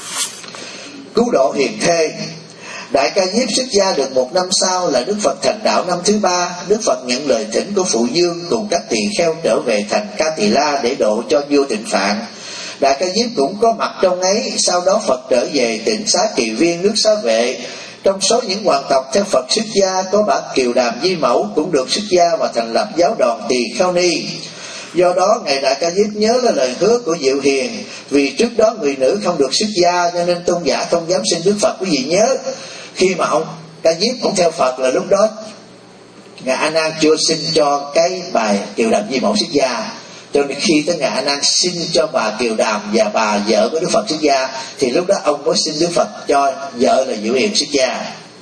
Cứu độ hiền thê. Đại Ca Diếp xuất gia được một năm sau là Đức Phật thành đạo năm thứ ba. Đức Phật nhận lời thỉnh của Phụ Dương cùng các tỳ kheo trở về thành Ca Tỳ La để độ cho vua Tịnh Phạn. Đại Ca Diếp cũng có mặt trong ấy. Sau đó Phật trở về Tịnh Xá Kỳ Viên, nước Xá Vệ. Trong số những hoàng tộc theo Phật xuất gia có bà Kiều Đàm Di Mẫu cũng được xuất gia và thành lập giáo đoàn Tỳ Kheo Ni. Do đó Ngài Đại Ca Diếp nhớ là lời hứa của Diệu Hiền, vì trước đó người nữ không được xuất gia cho nên tôn giả không dám xin Đức Phật. Quý vị nhớ khi mà ông Ca Diếp cũng theo Phật là lúc đó Ngài A Nan chưa xin cho cái bà Kiều Đàm Di Mẫu xuất gia. Cho nên khi tới Ngài A Nan xin cho bà Kiều Đàm và bà vợ của Đức Phật xuất gia, thì lúc đó ông mới xin Đức Phật cho vợ là Diệu Hiền xuất gia.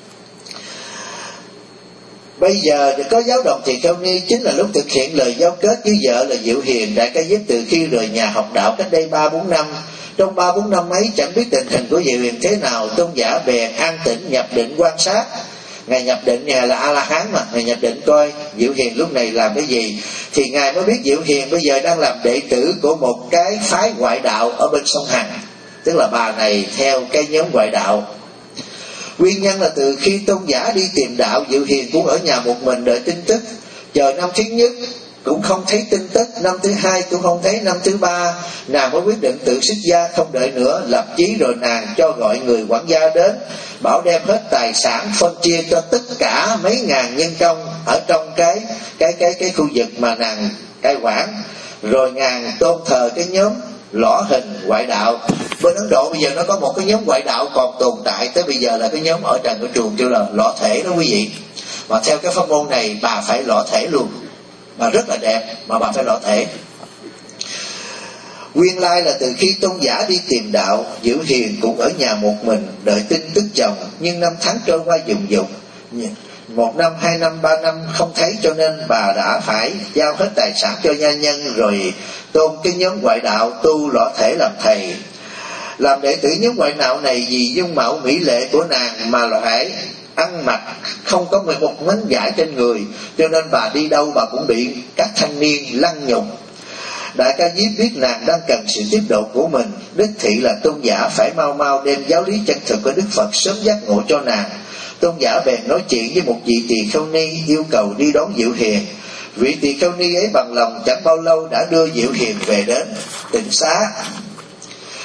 Bây giờ có giáo đoàn Tỳ Kheo Ni chính là lúc thực hiện lời giao kết với vợ là Diệu Hiền. Đại Ca Diếp từ khi rời nhà học đạo cách đây ba bốn năm. Trong ba bốn năm ấy chẳng biết tình hình của Diệu Hiền thế nào, tôn giả bèn an tĩnh nhập định quan sát. Ngài nhập định, Ngài là A-la-hán mà, Ngài nhập định coi Diệu Hiền lúc này làm cái gì. Thì Ngài mới biết Diệu Hiền bây giờ đang làm đệ tử của một cái phái ngoại đạo ở bên sông Hằng. Tức là bà này theo cái nhóm ngoại đạo. Nguyên nhân là từ khi tôn giả đi tìm đạo, Diệu Hiền cũng ở nhà một mình đợi tin tức. Chờ năm thứ nhất cũng không thấy tin tức, năm thứ hai cũng không thấy, năm thứ ba nàng mới quyết định tự xuất gia không đợi nữa, lập chí rồi nàng cho gọi người quản gia đến, bảo đem hết tài sản phân chia cho tất cả mấy ngàn nhân công ở trong cái cái cái cái khu vực mà nàng cai quản. Rồi nàng tôn thờ cái nhóm lõ hình ngoại đạo. Bên Ấn Độ bây giờ nó có một cái nhóm ngoại đạo còn tồn tại tới bây giờ là cái nhóm ở Trần Của Truồng kêu là lõ thể đó quý vị. Mà theo cái pháp môn này bà phải lõ thể luôn, mà rất là đẹp mà bà phải lõ thể. Nguyên lai là từ khi tôn giả đi tìm đạo, Diệu Hiền cũng ở nhà một mình đợi tin tức chồng. Nhưng năm tháng trôi qua dùng dục, một năm, hai năm, ba năm không thấy, cho nên bà đã phải giao hết tài sản cho gia nhân, rồi tôn cái nhóm ngoại đạo tu lõ thể làm thầy. Làm đệ tử nhóm ngoại đạo này vì dung mạo mỹ lệ của nàng mà lại ăn mặc không có một mảnh vải trên người, cho nên bà đi đâu bà cũng bị các thanh niên lăng nhục. Đại Ca Diếp biết nàng đang cần sự tiếp độ của mình, đích thị là tôn giả phải mau mau đem giáo lý chân thực của Đức Phật sớm giác ngộ cho nàng. Tôn giả bèn nói chuyện với một vị tỳ kheo ni yêu cầu đi đón Diệu Hiền. Vị tỳ kheo ni ấy bằng lòng, chẳng bao lâu đã đưa Diệu Hiền về đến Tịnh Xá.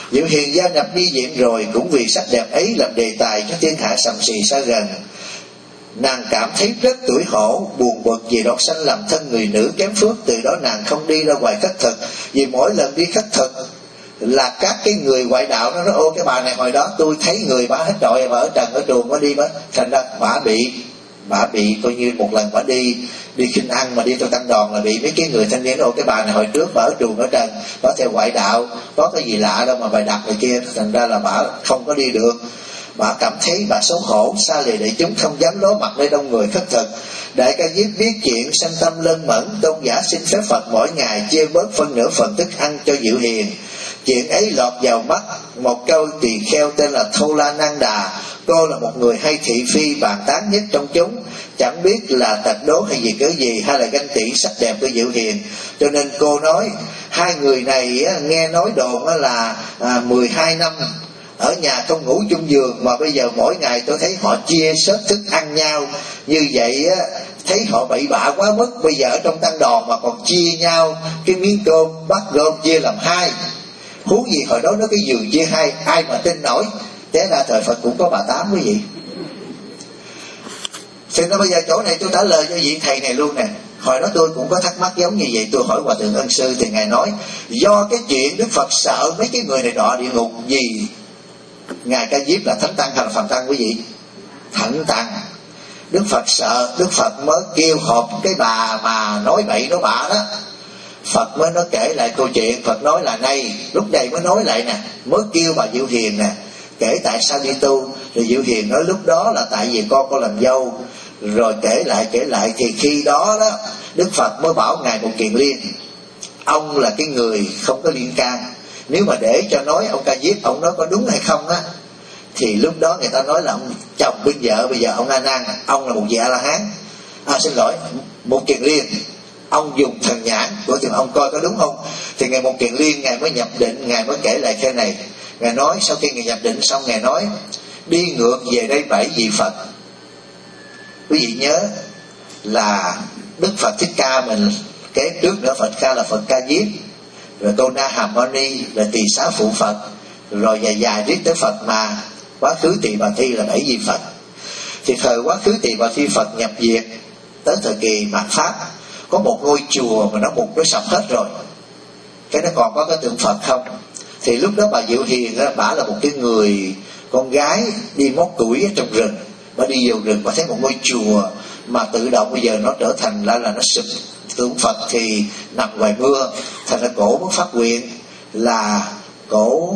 Diệu Hiền gia nhập đi viện rồi, cũng vì sắc đẹp ấy làm đề tài cho thiên hạ sầm sì xa gần. Nàng cảm thấy rất tủi hổ, buồn bực vì đọt sanh làm thân người nữ kém phước. Từ đó nàng không đi ra ngoài khất thực, vì mỗi lần đi khất thực là các cái người ngoại đạo nó nói ô cái bà này hồi đó tôi thấy người bà hết trọi mà ở trần ở truồng có đi mất. Thành ra bà bị bà bị coi như một lần bà đi đi khinh ăn mà đi theo tăng đoàn là bị mấy cái người thanh niên nói ô cái bà này hồi trước bà ở truồng ở trần, bà theo ngoại đạo, có cái gì lạ đâu mà bài đặt người kia. Thành ra là bà không có đi được. Bà cảm thấy bà xấu hổ, xa lìa đại chúng, không dám ló mặt nơi đông người khất thực. Đại Ca Diếp biết chuyện, sanh tâm lân mẫn, tôn giả xin phép Phật mỗi ngày chia bớt phân nửa phần thức ăn cho Diệu Hiền. Chuyện ấy lọt vào mắt một câu tỳ kheo tên là Thâu La Nan Đà. Cô là một người hay thị phi bàn tán nhất trong chúng, chẳng biết là tật đố hay gì cớ gì, hay là ganh tị sắc đẹp của Diệu Hiền. Cho nên cô nói hai người này nghe nói đồn là à, mười hai năm ở nhà không ngủ chung giường, mà bây giờ mỗi ngày tôi thấy họ chia sớt thức ăn nhau như vậy á, thấy họ bậy bạ quá mức. Bây giờ ở trong tăng đoàn mà còn chia nhau cái miếng cơm, bát cơm chia làm hai, huống gì hồi đó nó cái giường chia hai, ai mà tin nổi. Thế ra thời Phật cũng có bà Tám quý vị. Thì nó bây giờ chỗ này tôi trả lời cho vị thầy này luôn nè. Hồi đó tôi cũng có thắc mắc giống như vậy, tôi hỏi Hòa Thượng Ân Sư thì ngài nói do cái chuyện Đức Phật sợ mấy cái người này đọa địa ngục. Vì ngài Ca Diếp là thánh tăng hay là phàm tăng quý vị? Thánh tăng. Đức Phật sợ, Đức Phật mới kêu họp cái bà mà nói bậy nói bạ đó. Phật mới nói kể lại câu chuyện. Phật nói là này, lúc này mới nói lại nè, mới kêu bà Diệu Hiền nè kể tại sao đi tu. Rồi Diệu Hiền nói lúc đó là tại vì con có làm dâu. Rồi kể lại kể lại thì khi đó đó Đức Phật mới bảo ngài Một Kiền Liên, ông là cái người không có liên can. Nếu mà để cho nói ông Ca Diếp ông nói có đúng hay không á, thì lúc đó người ta nói là ông chồng bên vợ. Bây giờ ông A Nan, ông là một vị A La Hán. À xin lỗi, Một Kiền Liên, ông dùng thần nhãn của từng ông coi có đúng không. Thì ngài Một Kiền Liên ngài mới nhập định, ngài mới kể lại thế này. Ngài nói sau khi ngài nhập định xong, ngài nói đi ngược về đây bảy vị Phật. Quý vị nhớ là Đức Phật Thích Ca mình kế trước nữa Phật Ca là Phật Ca Diếp, rồi cô Na Hàm Mani là tỳ xá phụ Phật, rồi dài dài riết tới Phật mà quá khứ Tỳ Bà Thi là bảy vị Phật. Thì thời quá khứ Tỳ Bà Thi Phật nhập diệt tới thời kỳ mạt Pháp, có một ngôi chùa mà nó mục nó sập hết rồi, cái nó còn có cái tượng Phật không. Thì lúc đó bà Diệu Hiền đó, bà là một cái người con gái đi móc tuổi ở trong rừng. Bà đi vào rừng bà thấy một ngôi chùa mà tự động bây giờ nó trở thành là, là nó sụp tượng Phật thì nằm ngoài mưa. Thành ra cổ mới phát nguyện là cổ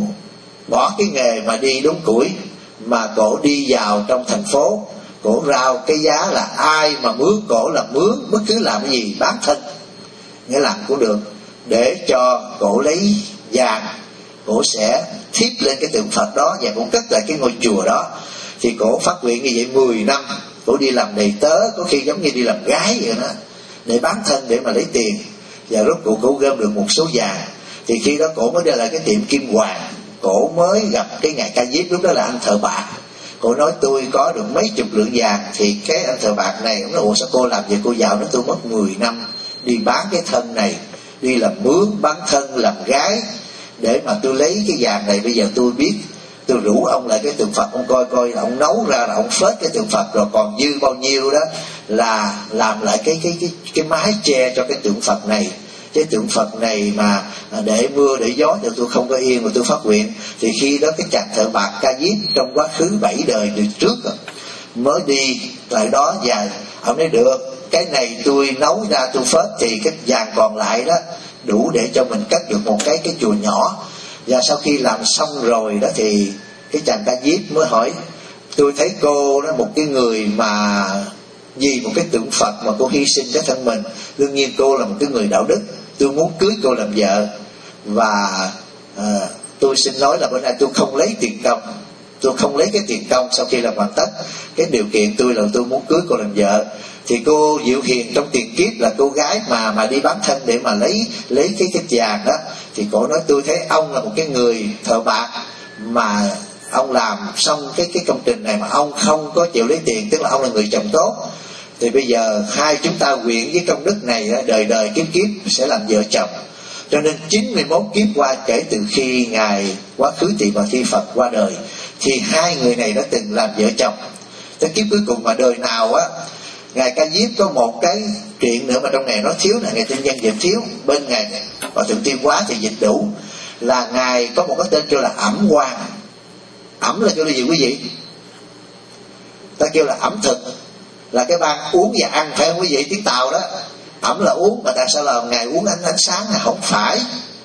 bỏ cái nghề mà đi đốn củi, mà cổ đi vào trong thành phố, cổ rao cái giá là ai mà mướn cổ là mướn, bất cứ làm cái gì bán thân, nghĩa làm cũng được, để cho cổ lấy vàng, cổ sẽ thiếp lên cái tượng Phật đó và cũng cất lại cái ngôi chùa đó. Thì cổ phát nguyện như vậy mười năm, cổ đi làm đầy tớ, có khi giống như đi làm gái vậy đó, để bán thân để mà lấy tiền. Và rốt cuộc cổ gom được một số vàng, thì khi đó cổ mới đi lại cái tiệm Kim Hoàng, cổ mới gặp cái ngài Ca Diếp. Lúc đó là anh thợ bạc, cổ nói tôi có được mấy chục lượng vàng. Thì cái anh thợ bạc này ông nói ủa sao cô làm vậy? Cô giàu đó tôi mất mười năm đi bán cái thân này, đi làm mướn bán thân làm gái để mà tôi lấy cái vàng này. Bây giờ tôi biết, tôi rủ ông lại cái tượng Phật, ông coi coi là ông nấu ra là ông phết cái tượng Phật, rồi còn dư bao nhiêu đó là làm lại cái cái cái cái mái che cho cái tượng Phật này. Cái tượng Phật này mà để mưa để gió thì tôi không có yên mà tôi phát nguyện. Thì khi đó cái chàng thợ bạc Ca Diếp trong quá khứ bảy đời từ trước mới đi lại đó, và ông nói được cái này tôi nấu ra tôi phết thì cái vàng còn lại đó đủ để cho mình cất được một cái cái chùa nhỏ. Và sau khi làm xong rồi đó thì cái chàng Ca Diếp mới hỏi tôi thấy cô đó một cái người mà vì một cái tượng Phật mà cô hy sinh cái thân mình, đương nhiên cô là một cái người đạo đức, tôi muốn cưới cô làm vợ. Và à, tôi xin nói là bữa nay tôi không lấy tiền công, tôi không lấy cái tiền công sau khi làm hoàn tất. Cái điều kiện tôi là tôi muốn cưới cô làm vợ. Thì cô Diệu Hiền trong tiền kiếp là cô gái mà mà đi bán thân để mà lấy lấy cái cái vàng đó. Thì cô nói tôi thấy ông là một cái người thợ bạc mà ông làm xong cái cái công trình này mà ông không có chịu lấy tiền, tức là ông là người chồng tốt. Thì bây giờ hai chúng ta nguyện với công đức này đời đời kiếp kiếp sẽ làm vợ chồng. Cho nên chín mươi mốt kiếp qua, kể từ khi ngài quá khứ Tỳ bà Thi Phật qua đời, thì hai người này đã từng làm vợ chồng. Tới kiếp cuối cùng mà đời nào á, ngài Ca Diếp có một cái chuyện nữa mà trong này nó thiếu là ngài Tinh Văn dịch thiếu. Bên ngài Hòa Thượng Tiên Quá thì dịch đủ, là ngài có một cái tên kêu là Ẩm Quan. Ẩm là kêu là gì quý vị? Ta kêu là ẩm thực, là cái ban uống và ăn, phải không quý vị? Tiếng Tàu đó. Ẩm là uống, mà tại sao là ngài uống ánh ánh sáng? Là không phải.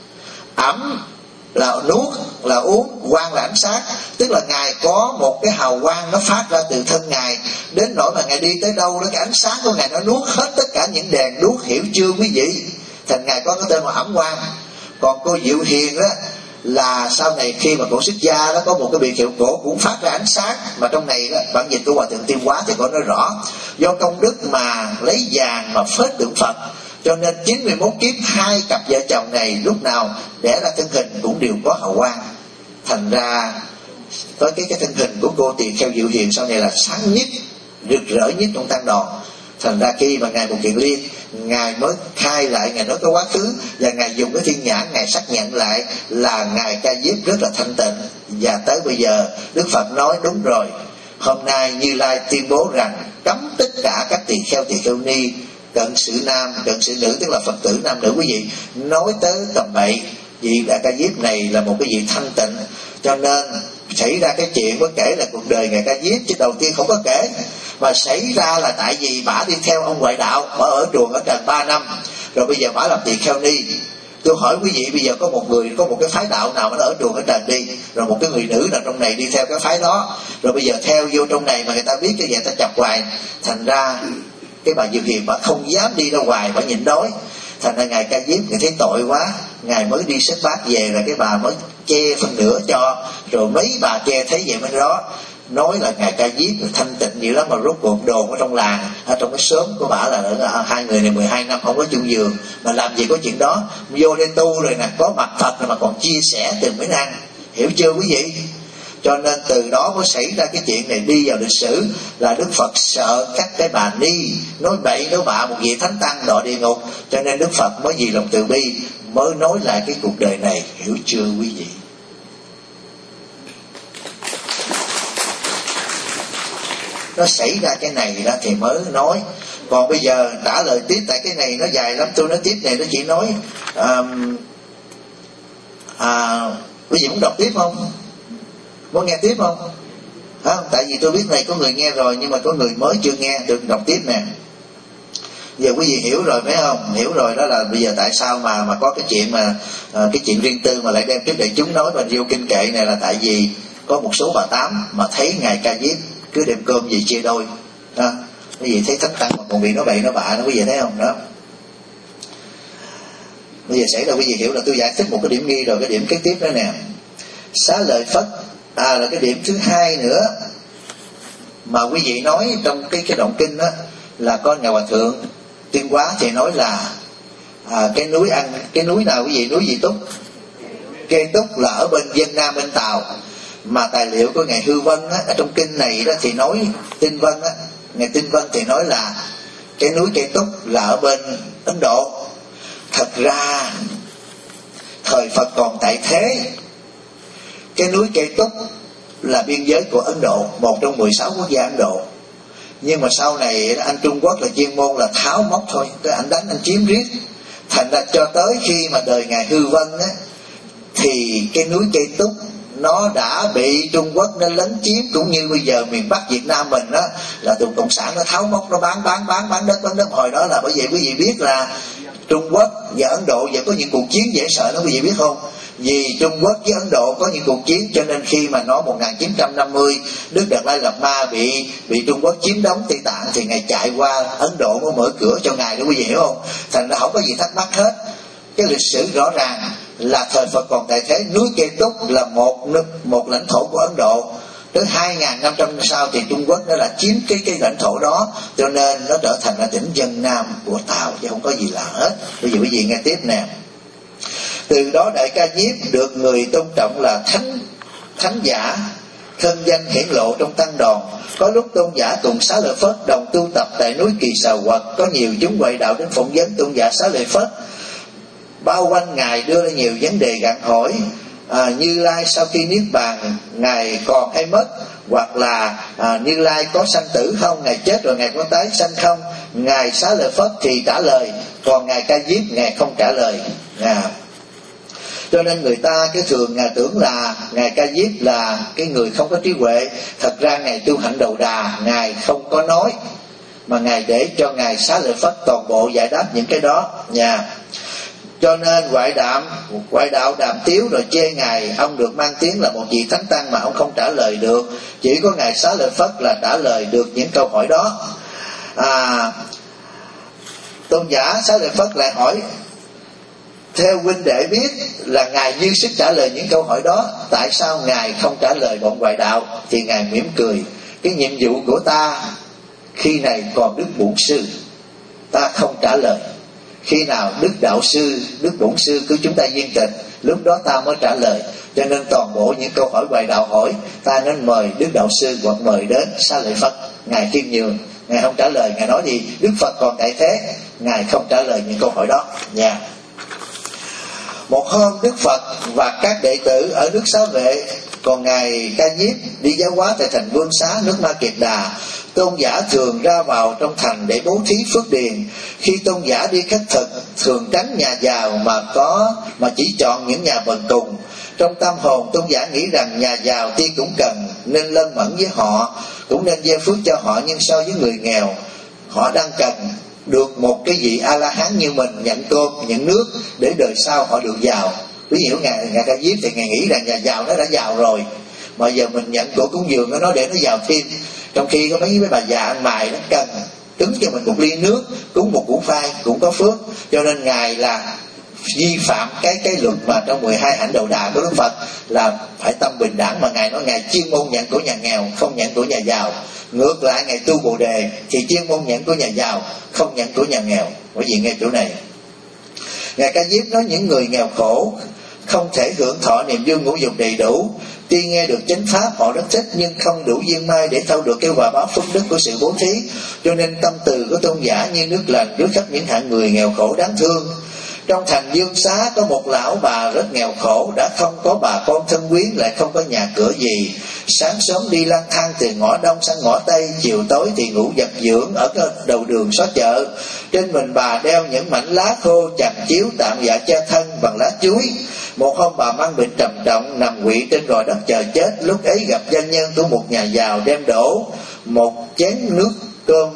Ẩm là nuốt, là uống, quang là ánh sáng. Tức là ngài có một cái hào quang nó phát ra từ thân ngài, đến nỗi mà ngài đi tới đâu đó cái ánh sáng của ngài nó nuốt hết tất cả những đèn đuốc, hiểu chưa quý vị? Thành ngài có cái tên là Ẩm Quang. Còn cô Diệu Hiền đó là sau này khi mà cổ xuất gia đó có một cái biệt hiệu cổ cũng phát ra ánh sáng, mà trong này đó bản dịch của Hòa Thượng Tiên Quá thì có nói rõ do công đức mà lấy vàng mà phết tượng Phật, cho nên chín mươi mốt kiếp hai cặp vợ chồng này lúc nào đẻ ra thân hình cũng đều có hào quang. Thành ra với cái cái thân hình của cô Tỳ Kheo Diệu Hiền sau này là sáng nhất, rực rỡ nhất trong tăng đoàn. Thành ra khi mà ngài Một Kiền Liên, ngài mới khai lại, ngài nói cái quá khứ, và ngài dùng cái thiên nhãn, ngài xác nhận lại là ngài Ca Diếp rất là thanh tịnh. Và tới bây giờ Đức Phật nói đúng rồi, hôm nay Như Lai tuyên bố rằng cấm tất cả các tỳ kheo tỳ kheo ni, cận sự nam cận sự nữ, tức là Phật tử nam nữ quý vị, nói tới tầm bậy. Vì đại Ca Diếp này là một cái vị thanh tịnh, cho nên xảy ra cái chuyện mới kể là cuộc đời ngài Ca Diếp, chứ đầu tiên không có kể. Mà xảy ra là tại vì bả đi theo ông ngoại đạo, bả ở chuồng ở trần ba năm, rồi bây giờ bả làm tỳ kheo ni. Tôi hỏi quý vị, bây giờ có một người, có một cái phái đạo nào mà nó ở chuồng ở trần đi, rồi một cái người nữ nào trong này đi theo cái phái đó, rồi bây giờ theo vô trong này mà người ta biết cái gì ta chọc hoài. Thành ra cái bà Diệu Hiền bả không dám đi ra ngoài, bả nhịn đói. Thành ra ngài Ca Diếp ngài thấy tội quá, ngài mới đi xếp bát về, rồi cái bà mới che phân nửa cho, rồi mấy bà che thấy vậy mới đó nói là ngài Ca Diếp thanh tịnh dữ lắm. Mà rốt cuộc đồn ở trong làng, ở trong cái xóm của bả là ở hai người này mười hai năm không có chung giường, mà làm gì có chuyện đó. Vô đây tu rồi nè, có mặt Phật mà còn chia sẻ từng mấy năng, hiểu chưa quý vị? Cho nên từ đó mới xảy ra cái chuyện này đi vào lịch sử, là Đức Phật sợ các cái bà ni nói bậy nói bạ một vị thánh tăng đọa địa ngục, cho nên Đức Phật mới vì lòng từ bi mới nói lại cái cuộc đời này, hiểu chưa quý vị? Nó xảy ra cái này đó thì mới nói. Còn bây giờ trả lời tiếp, tại cái này nó dài lắm, tôi nói tiếp này nó chỉ nói um, à, quý vị muốn đọc tiếp không? Muốn nghe tiếp không? À, tại vì tôi biết này có người nghe rồi, nhưng mà có người mới chưa nghe, được đọc tiếp nè. Giờ quý vị hiểu rồi phải không? Hiểu rồi đó là bây giờ tại sao mà mà có cái chuyện mà à, cái chuyện riêng tư mà lại đem trước đại chúng nói và vô kinh kệ này, là tại vì có một số bà tám mà thấy ngài Ca Diếp cứ đem cơm gì chia đôi. À, quý vị thấy thánh tăng mà còn bị nó bậy nó bạ nó, quý vị thấy không? Đó. Bây giờ xảy ra quý vị hiểu là tôi giải thích một cái điểm nghi rồi, cái điểm kế tiếp đó nè. Xá lợi Phất à, là cái điểm thứ hai nữa mà quý vị nói trong cái cái đoạn kinh đó, là con nhà Hòa Thượng Tiên Quá thì nói là à, cái núi ăn cái núi nào quý vị? Núi gì Túc? Kê Túc là ở bên Vân Nam bên Tàu. Mà tài liệu của ngài Hư Vân á, ở trong kinh này đó thì nói Tinh Vân á, ngài Tinh Vân thì nói là cái núi Kê Túc là ở bên Ấn Độ. Thật ra thời Phật còn tại thế, cái núi Kê Túc là biên giới của Ấn Độ, một trong mười sáu quốc gia Ấn Độ. Nhưng mà sau này anh Trung Quốc là chuyên môn là tháo móc thôi, tới anh đánh anh chiếm riết. Thành ra cho tới khi mà đời ngài Hư Vân á, thì cái núi Kê Túc nó đã bị Trung Quốc nó lấn chiếm, cũng như bây giờ miền Bắc Việt Nam mình đó là tụi cộng sản nó tháo móc, nó bán bán bán bán đất bán đất. Hồi đó là bởi vậy quý vị biết là Trung Quốc và Ấn Độ giờ có những cuộc chiến dễ sợ đó, quý vị biết không? Vì Trung Quốc với Ấn Độ có những cuộc chiến, cho nên khi mà nó một nghìn chín trăm năm mươi Đức Đạt Lai Lạt Ma bị bị Trung Quốc chiếm đóng Tây Tạng, thì ngài chạy qua Ấn Độ mới mở cửa cho ngài đó, quý vị hiểu không? Thành ra không có gì thắc mắc hết. Cái lịch sử rõ ràng là thời Phật còn tại thế, núi Kê Túc là một một lãnh thổ của Ấn Độ. Tới hai nghìn năm trăm năm sau thì Trung Quốc nó là chiếm cái cái lãnh thổ đó, cho nên nó trở thành là tỉnh Vân Nam của Tàu, chứ không có gì lạ hết. Bây giờ quý vị nghe tiếp nè. Từ đó đại Ca Diếp được người tôn trọng là thánh thánh giả, thân danh hiển lộ trong tăng đoàn. Có lúc tôn giả cùng Xá Lợi Phất đồng tu tập tại núi Kỳ Xà Quật, có nhiều chúng ngoại đạo đến phỏng vấn tôn giả Xá Lợi Phất. bao quanh ngài đưa ra nhiều vấn đề gặng hỏi. à, Như Lai sau khi niết bàn ngài còn hay mất, hoặc là à, Như Lai có sanh tử không, ngài chết rồi ngài có tái sanh không. Ngài Xá Lợi Phất thì trả lời, còn ngài Ca Diếp ngài không trả lời. à. Cho nên người ta cái thường ngài tưởng là ngài Ca Diếp là cái người không có trí huệ. Thật ra ngài tu hạnh đầu đà, ngài không có nói, mà ngài để cho ngài Xá Lợi Phất toàn bộ giải đáp những cái đó nha. Cho nên ngoại đạo ngoại đạo đàm tiếu rồi chê ngài, ông được mang tiếng là một vị thánh tăng mà ông không trả lời được. Chỉ có ngài Xá Lợi Phất là trả lời được những câu hỏi đó. à, Tôn giả Xá Lợi Phất lại hỏi, theo huynh đệ biết là ngài dư sức trả lời những câu hỏi đó, tại sao ngài không trả lời bọn ngoại đạo? Thì ngài mỉm cười, cái nhiệm vụ của ta khi này còn Đức Bổn Sư, ta không trả lời. Khi nào Đức Đạo Sư, Đức Bổn Sư của chúng ta viên tịch, lúc đó ta mới trả lời. Cho nên toàn bộ những câu hỏi ngoại đạo hỏi, ta nên mời Đức Đạo Sư hoặc mời đến Xá Lợi Phất. Ngài khiêm nhường, ngài không trả lời. Ngài nói gì? Đức Phật còn tại thế, ngài không trả lời những câu hỏi đó nha. Một hôm Đức Phật và các đệ tử ở nước Xá Vệ, còn ngài Ca Diếp đi giáo hóa tại thành Vương Xá nước Ma Kiệt Đà. Tôn giả thường ra vào trong thành để bố thí phước điền. Khi tôn giả đi khất thực, thường tránh nhà giàu mà có mà chỉ chọn những nhà bần cùng. Trong tâm hồn tôn giả nghĩ rằng nhà giàu tuy cũng cần nên lân mẫn với họ, cũng nên gieo phước cho họ, nhưng so với người nghèo, họ đang cần được một cái vị A La Hán như mình nhận cơm nhận nước để đời sau họ được giàu. Ví dụ ngài ngài Ca Diếp thì ngài nghĩ rằng nhà giàu nó đã giàu rồi, mà giờ mình nhận của cúng dường nó để nó giàu thêm. Trong khi có mấy mấy bà già ăn mày nó cần cứng cho mình một ly nước, cúng một củ khoai cũng có phước. Cho nên ngài là vi phạm cái cái luật mà trong mười hai hạnh đầu đà của Đức Phật là phải tâm bình đẳng, mà ngài nói ngài chuyên môn nhận của nhà nghèo, không nhận của nhà giàu. Ngược lại ngài tu Bồ Đề thì chuyên môn nhận của nhà giàu, không nhận của nhà nghèo. Bởi vì nghe chỗ này ngài Ca Diếp nói những người nghèo khổ không thể hưởng thọ niềm vui ngũ dục đầy đủ, tuy nghe được chánh pháp họ rất thích, nhưng không đủ duyên may để thâu được cái quả báo phúc đức của sự bố thí. Cho nên tâm từ của tôn giả như nước lành rước khắp những hạng người nghèo khổ đáng thương. Trong thành Dương Xá có một lão bà rất nghèo khổ, đã không có bà con thân quyến, lại không có nhà cửa gì. Sáng sớm đi lang thang từ ngõ đông sang ngõ tây, chiều tối thì ngủ vật dưỡng ở cái đầu đường xó chợ. Trên mình bà đeo những mảnh lá khô chằng chiếu tạm dạ che thân bằng lá chuối. Một hôm bà mang bệnh trầm trọng nằm quỵ trên gò đất chờ chết. Lúc ấy gặp doanh nhân của một nhà giàu đem đổ một chén nước cơm,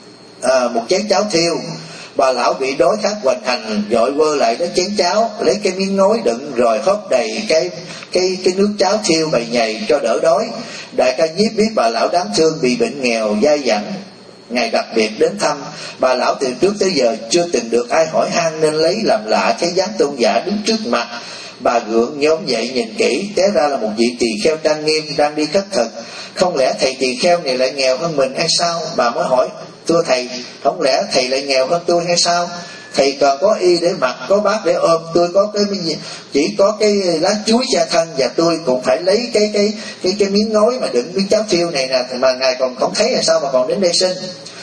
à, một chén cháo thiêu. Bà lão bị đói khát hoành hành, dội quơ lại đến chén cháo, lấy cái miếng ngói đựng rồi hóp đầy cái cái cái nước cháo thiêu bầy nhầy cho đỡ đói. Đại Ca Diếp biết bà lão đáng thương bị bệnh nghèo dai dẳng, ngày đặc biệt đến thăm. Bà lão từ trước tới giờ chưa từng được ai hỏi han nên lấy làm lạ thấy dáng tôn giả đứng trước mặt. Bà gượng nhóm dậy nhìn kỹ, té ra là một vị tỳ kheo trang nghiêm đang đi khất thực. Không lẽ thầy tỳ kheo này lại nghèo hơn mình hay sao? Bà mới hỏi, thưa thầy, không lẽ thầy lại nghèo hơn tôi hay sao? Thầy còn có y để mặc, có bát để ôm, tôi có cái chỉ có cái lá chuối che thân, và tôi cũng phải lấy cái cái cái cái miếng ngói mà đựng miếng cháo thiêu này nè, mà ngài còn không thấy là sao mà còn đến đây xin?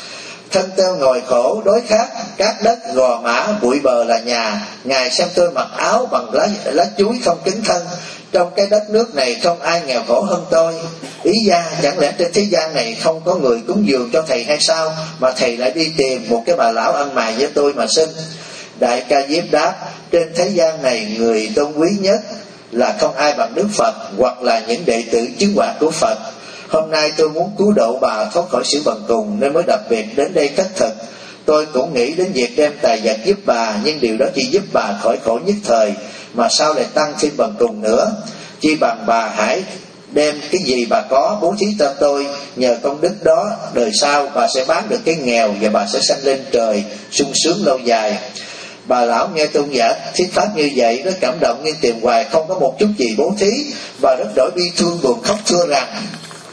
Thân tôi ngồi khổ đói khát, cát đất gò mã bụi bờ là nhà. Ngài xem tôi mặc áo bằng lá lá chuối không cứng thân. Trong cái đất nước này không ai nghèo khổ hơn tôi. Ý gia, chẳng lẽ trên thế gian này không có người cúng dường cho thầy hay sao, mà thầy lại đi tìm một cái bà lão ăn mày với tôi mà xin? Đại Ca Diếp đáp, trên thế gian này người tôn quý nhất là không ai bằng Đức Phật hoặc là những đệ tử chứng quả của Phật. Hôm nay tôi muốn cứu độ bà thoát khỏi sự bần cùng nên mới đặc biệt đến đây khất thực. Tôi cũng nghĩ đến việc đem tài vật giúp bà, nhưng điều đó chỉ giúp bà khỏi khổ nhất thời, mà sao lại tăng thêm bần cùng nữa. Chi bằng bà hãy đem cái gì bà có bố thí cho tôi, nhờ công đức đó đời sau bà sẽ bán được cái nghèo và bà sẽ sanh lên trời sung sướng lâu dài. Bà lão nghe tôn giả thuyết pháp như vậy rất cảm động, nhưng tìm hoài không có một chút gì bố thí, và rất đổi bi thương buồn khóc thưa rằng,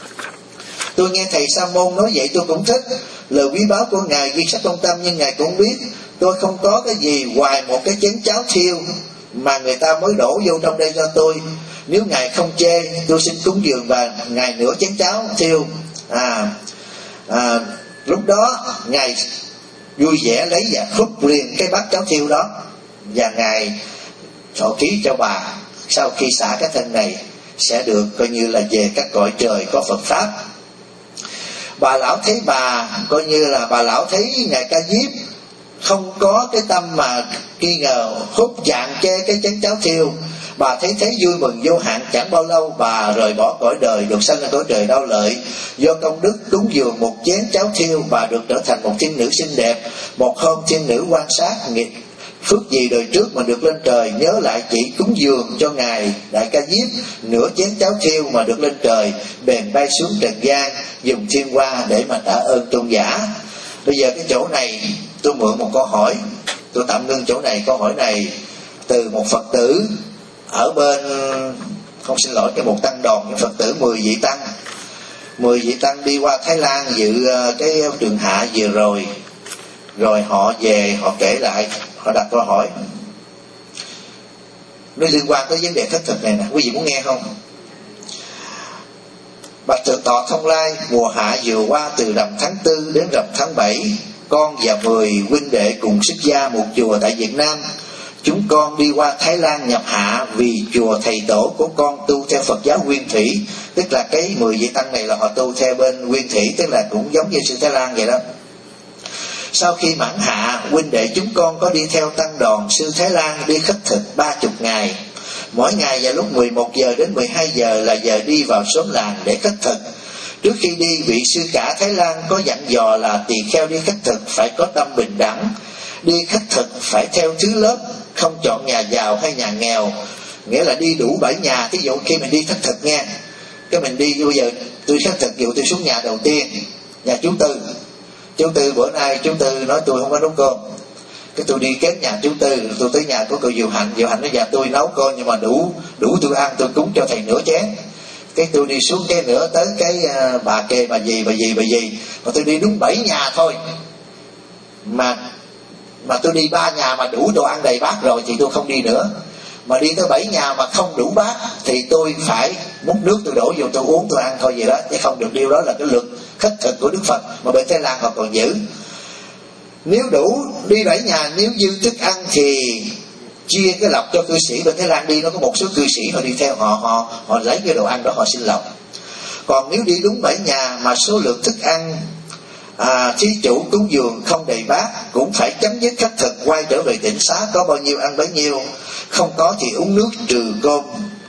tôi nghe thầy Sa Môn nói vậy tôi cũng thích, lời quý báu của ngài ghi sách trong tâm, nhưng ngài cũng biết tôi không có cái gì ngoài một cái chén cháo thiêu mà người ta mới đổ vô trong đây cho tôi. Nếu ngài không chê, tôi xin cúng dường và ngài nửa chén cháo thiêu. À, à lúc đó ngài vui vẻ lấy và khúc liền cái bát cháo thiêu đó. và ngài thọ ký cho bà sau khi xả cái thân này sẽ được coi như là về các cõi trời có Phật pháp. Bà lão thấy bà coi như là bà lão thấy ngài Ca Diếp không có cái tâm mà nghi ngờ hút chạm che cái chén cháo thiêu. Bà thấy thấy vui mừng vô hạn. Chẳng bao lâu bà rời bỏ cõi đời, được sanh lên cõi trời Đau Lợi. Do công đức cúng dường một chén cháo thiêu, bà được trở thành một thiên nữ xinh đẹp. Một hôm thiên nữ quan sát nghiệp phước gì đời trước mà được lên trời, nhớ lại chỉ cúng dường cho ngài Đại Ca Diếp nửa chén cháo thiêu mà được lên trời, bèn bay xuống trần gian dùng thiên hoa để mà trả ơn tôn giả. Bây giờ cái chỗ này tôi mượn một câu hỏi, tôi tạm ngưng chỗ này. Câu hỏi này từ một Phật tử ở bên, không xin lỗi, cái một tăng đoàn, Phật tử mười vị tăng mười vị tăng đi qua Thái Lan dự cái trường hạ vừa rồi. Rồi họ về họ kể lại, họ đặt câu hỏi nó liên quan tới vấn đề thất thực này nè. Quý vị muốn nghe không? Bạch Thượng Tọa Thông Lai, mùa hạ vừa qua từ rằm tháng tư đến rằm tháng bảy, con và mười huynh đệ cùng xuất gia một chùa tại Việt Nam. Chúng con đi qua Thái Lan nhập hạ vì chùa thầy tổ của con tu theo Phật giáo Nguyên Thủy. Tức là cái mười vị tăng này là họ tu theo bên Nguyên Thủy, tức là cũng giống như sư Thái Lan vậy đó. Sau khi mãn hạ, huynh đệ chúng con có đi theo tăng đoàn sư Thái Lan đi khất thực ba chục ngày. Mỗi ngày vào lúc mười một giờ đến mười hai giờ là giờ đi vào xóm làng để khất thực. Trước khi đi, vị sư cả Thái Lan có dặn dò là tỳ kheo đi khất thực phải có tâm bình đẳng, đi khất thực phải theo thứ lớp, không chọn nhà giàu hay nhà nghèo. Nghĩa là đi đủ bảy nhà. Thí dụ khi mình đi khất thực nghe, cái mình đi bây giờ tôi khất thực, dụ tôi xuống nhà đầu tiên, nhà chú Tư. Chú Tư bữa nay chú Tư nói tôi không có nấu cơm, cái tôi đi kém nhà chú Tư, tôi tới nhà của cô Diệu Hạnh. Diệu Hạnh nói dạ tôi nấu cơm nhưng mà đủ đủ tôi ăn, tôi cúng cho thầy nửa chén. Cái tôi đi xuống cái nữa tới cái uh, bà kê bà gì bà gì bà gì mà tôi đi đúng bảy nhà thôi, mà mà tôi đi ba nhà mà đủ đồ ăn đầy bát rồi thì tôi không đi nữa. Mà đi tới bảy nhà mà không đủ bát thì tôi phải múc nước tôi đổ vô tôi uống tôi ăn thôi vậy đó, chứ không được. Điều đó là cái luật khất thực của Đức Phật mà bên Thái Lan họ còn giữ. Nếu đủ đi bảy nhà, nếu dư thức ăn thì chia cái lọc cho cư sĩ. Bên Thái Lan đi nó có một số cư sĩ họ đi theo, họ họ họ lấy cái đồ ăn đó họ xin lọc. Còn nếu đi đúng bảy nhà mà số lượng thức ăn à, thí chủ cúng dường không đầy bát, cũng phải chấm dứt khất thực, quay trở về tịnh xá, có bao nhiêu ăn bấy nhiêu, không có thì uống nước trừ cơm.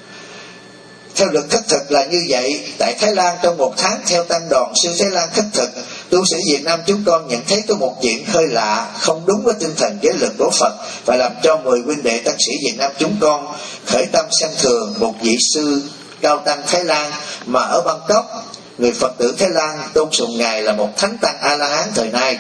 Theo luật khất thực là như vậy. Tại Thái Lan trong một tháng theo tăng đoàn sư Thái Lan khất thực, tu sĩ Việt Nam chúng con nhận thấy có một chuyện hơi lạ, không đúng với tinh thần giới luật của Phật, và làm cho mười huynh đệ tăng sĩ Việt Nam chúng con khởi tâm xem thường một vị sư cao tăng Thái Lan mà ở Bangkok. Người Phật tử Thái Lan tôn sùng ngài là một thánh tăng A La Hán thời nay.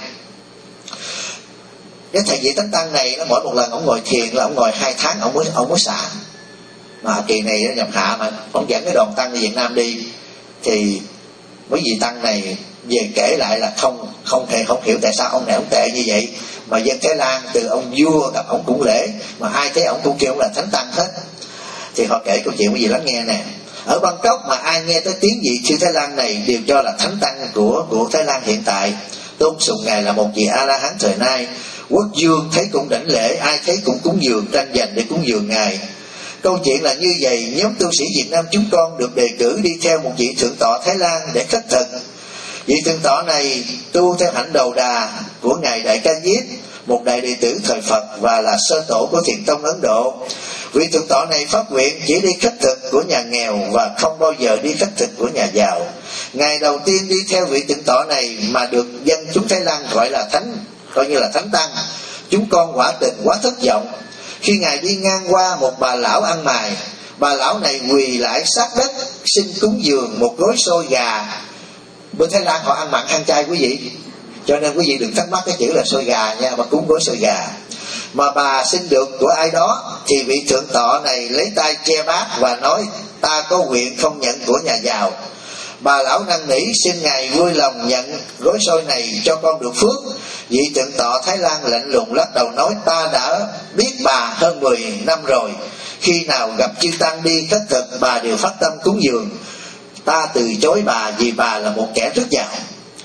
Cái thầy vị thánh tăng này, nó mỗi một lần ông ngồi thiền là ông ngồi hai tháng ông mới ông mới xả. Mà kỳ này nhập hạ mà ông dẫn cái đoàn tăng đi Việt Nam đi, thì mấy vị tăng này về kể lại là không không thể không hiểu tại sao ông này ông tệ như vậy. Mà dân Thái Lan từ ông vua gặp ông cũng lễ, mà ai thấy ông cũng kêu ông là thánh tăng hết. Thì họ kể câu chuyện quý vị lắng nghe nè. Ở Bangkok mà ai nghe tới tiếng vị sư Thái Lan này đều cho là thánh tăng của của Thái Lan hiện tại, tôn sùng ngài là một vị A La Hán thời nay. Quốc vương thấy cũng đảnh lễ, ai thấy cũng cúng dường, tranh giành để cúng dường ngài. Câu chuyện là như vậy. Nhóm tu sĩ Việt Nam chúng con được đề cử đi theo một vị thượng tọa Thái Lan để khất thực. Vị thượng tọa này tu theo hạnh đầu đà của ngài Đại Ca Diếp, một đại đệ tử thời Phật và là sơ tổ của Thiền tông Ấn Độ. Vị thượng tọa này phát nguyện chỉ đi khất thực của nhà nghèo và không bao giờ đi khất thực của nhà giàu. Ngày đầu tiên đi theo vị thượng tọa này mà được dân chúng Thái Lan gọi là thánh, coi như là thánh tăng, chúng con quả tình quá thất vọng. Khi ngài đi ngang qua một bà lão ăn mài, bà lão này quỳ lại sát đất xin cúng dường một gói xôi gà. Bên Thái Lan họ ăn mặn ăn chay quý vị, cho nên quý vị đừng thắc mắc cái chữ là xôi gà nha, mà cúng gói xôi gà. Mà bà xin được của ai đó thì vị thượng tọa này lấy tay che bát và nói: ta có nguyện không nhận của nhà giàu. Bà lão năn nỉ xin ngài vui lòng nhận gói xôi này cho con được phước. Vị thượng tọa Thái Lan lạnh lùng lắc đầu nói: ta đã biết bà hơn mười năm rồi, khi nào gặp chư tăng đi khất thực bà đều phát tâm cúng dường. Ta từ chối bà vì bà là một kẻ rất giàu.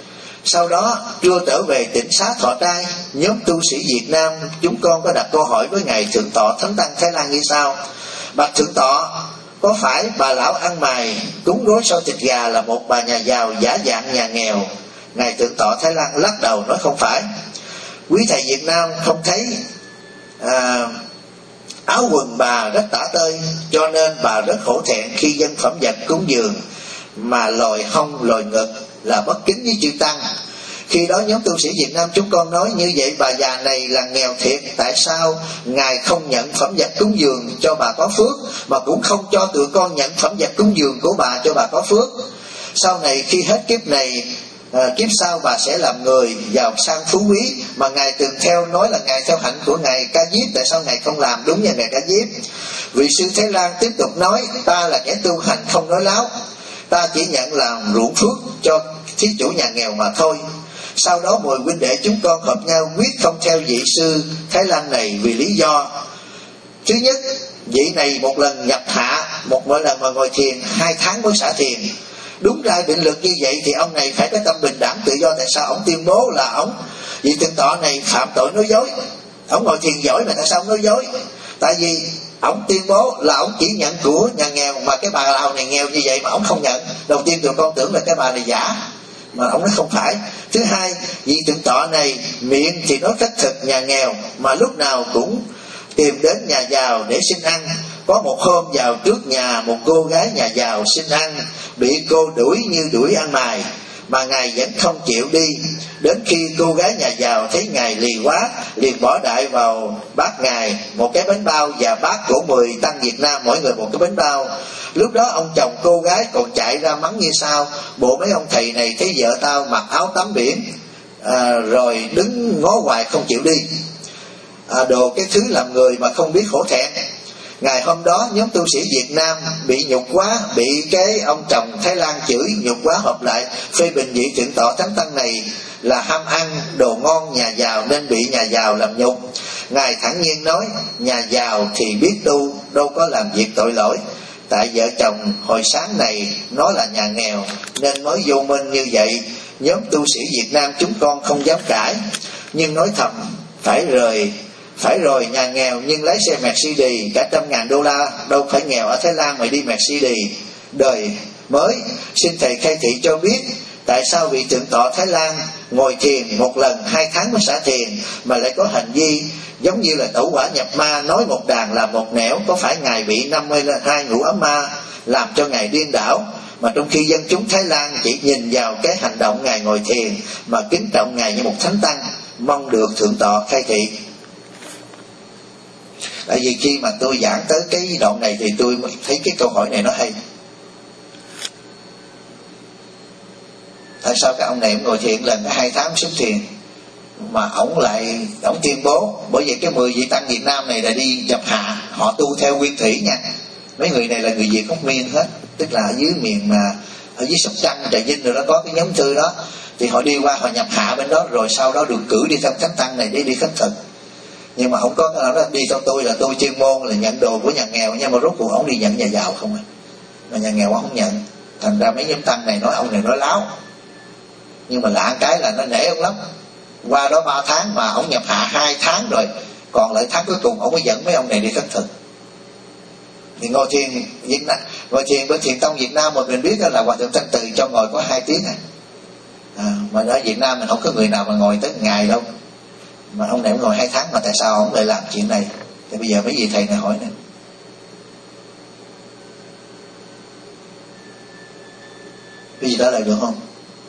Sau đó trưa trở về tỉnh xá thọ trai, nhóm tu sĩ Việt Nam chúng con có đặt câu hỏi với ngài Thượng tọa Thánh tăng Thái Lan như sau: bạch Thượng tọa, có phải bà lão ăn mày cúng gói xôi thịt gà là một bà nhà giàu giả dạng nhà nghèo? Ngài Thượng tọa Thái Lan lắc đầu nói không phải. Quý thầy Việt Nam không thấy à, áo quần bà rất tả tơi, cho nên bà rất hổ thẹn khi dâng phẩm vật cúng dường mà lòi hông lòi ngực, là bất kính với chư tăng. Khi đó nhóm tu sĩ Việt Nam chúng con nói: như vậy bà già này là nghèo thiệt, tại sao ngài không nhận phẩm vật cúng dường cho bà có phước, mà cũng không cho tụi con nhận phẩm vật cúng dường của bà cho bà có phước? Sau này khi hết kiếp này, à, kiếp sau bà sẽ làm người giàu sang phú quý, mà ngài từng theo nói là ngài theo hạnh của ngài Ca Diếp, tại sao ngài không làm đúng như ngài Ca Diếp? Vị sư Thái Lan tiếp tục nói: ta là kẻ tu hành không nói láo, ta chỉ nhận làm ruộng phước cho thí chủ nhà nghèo mà thôi. Sau đó mười huynh đệ chúng con hợp nhau quyết không theo vị sư Thái Lan này vì lý do: thứ nhất, vị này một lần nhập hạ, một mỗi lần mà ngồi thiền hai tháng mới xả thiền. Đúng ra định lực như vậy thì ông này phải có tâm bình đẳng tự do, tại sao ông tuyên bố là ông vị thượng tọa này phạm tội nói dối? Ông ngồi thiền giỏi mà tại sao ông nói dối? Tại vì ông tuyên bố là ông chỉ nhận của nhà nghèo, mà cái bà lão này nghèo như vậy mà ông không nhận. Đầu tiên tụi con tưởng là cái bà này giả, mà ông nói không phải. Thứ hai, vị thượng tọa này miệng thì nói khất thực nhà nghèo, mà lúc nào cũng tìm đến nhà giàu để xin ăn. Có một hôm vào trước nhà một cô gái nhà giàu xin ăn, bị cô đuổi như đuổi ăn mày, mà ngài vẫn không chịu đi. Đến khi cô gái nhà giàu thấy ngài lì quá, liền bỏ đại vào bát ngài một cái bánh bao và bát của mười tăng Việt Nam mỗi người một cái bánh bao. Lúc đó ông chồng cô gái còn chạy ra mắng như sau: bộ mấy ông thầy này thấy vợ tao mặc áo tắm biển à, rồi đứng ngó hoài không chịu đi, à, đồ cái thứ làm người mà không biết hổ thẹn. Ngày hôm đó nhóm tu sĩ Việt Nam bị nhục quá, bị cái ông chồng Thái Lan chửi nhục quá, họp lại phê bình vị thượng tọa Thánh tăng này là ham ăn đồ ngon nhà giàu nên bị nhà giàu làm nhục. Ngài thản nhiên nói: nhà giàu thì biết tu, đâu có làm việc tội lỗi. Tại vợ chồng hồi sáng này nó là nhà nghèo nên mới vô minh như vậy. Nhóm tu sĩ Việt Nam chúng con không dám cãi, nhưng nói thầm: phải rời Phải rồi, nhà nghèo nhưng lái xe Mercedes cả trăm ngàn đô la, đâu phải nghèo ở Thái Lan mà đi Mercedes. Đời mới, xin thầy khai thị cho biết tại sao vị thượng tọa Thái Lan ngồi thiền một lần hai tháng mới xả thiền, mà lại có hành vi giống như là tẩu hỏa nhập ma, nói một đàn làm một nẻo? Có phải ngài bị năm mươi hai ngũ ấm ma làm cho ngài điên đảo, mà trong khi dân chúng Thái Lan chỉ nhìn vào cái hành động ngài ngồi thiền mà kính trọng ngài như một thánh tăng? Mong được thượng tọa khai thị. Tại vì khi mà tôi giảng tới cái đoạn này thì tôi thấy cái câu hỏi này nó hay. Tại sao cái ông này ngồi thiền lần hai tháng xuất thiền, mà ổng lại ổng tuyên bố? Bởi vì cái mười vị tăng Việt Nam này là đi nhập hạ, họ tu theo nguyên thủy nha. Mấy người này là người Việt gốc Miên hết, tức là ở dưới miền mà ở dưới Sóc Trăng, Trà Vinh rồi đó, có cái nhóm thư đó. Thì họ đi qua họ nhập hạ bên đó, rồi sau đó được cử đi theo thánh tăng này để đi khất thực. Nhưng mà không có cái nào đó đi theo tôi là tôi chuyên môn là nhận đồ của nhà nghèo nha, mà rốt cuộc ông đi nhận nhà giàu không à, mà nhà nghèo ông không nhận. Thành ra mấy nhóm tăng này nói ông này nói láo. Nhưng mà lạ cái là nó nể ông lắm. Qua đó ba tháng mà ông nhập hạ hai tháng rồi, còn lại tháng cuối cùng ông mới dẫn mấy ông này đi khất thực. Thì ngồi thiền Việt Nam, ngồi thiền bên Thiền Tông Việt Nam mà mình biết là Hòa Thượng Thanh Từ cho ngồi có hai tiếng à. à mà ở Việt Nam mình không có người nào mà ngồi tới ngày đâu, mà ông này ông ngồi hai tháng, mà tại sao ông lại làm chuyện này? Thì bây giờ mấy vị thầy này hỏi nè, cái gì đó lại được không?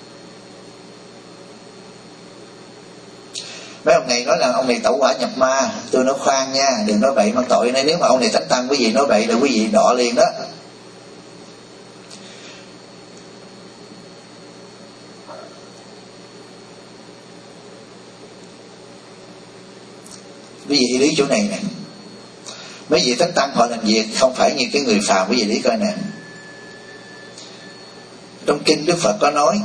Mấy ông này nói là ông này tẩu hỏa nhập ma. Tôi nói khoan nha, đừng nói bậy mang tội. Nên nếu mà ông này thánh tăng quý vị nói bậy là quý vị đọ liền đó. Quý vị lý chỗ này nè, mấy vị thánh tăng họ làm việc không phải như cái người phàm. Quý vị lý coi nè, trong kinh Đức Phật có nói,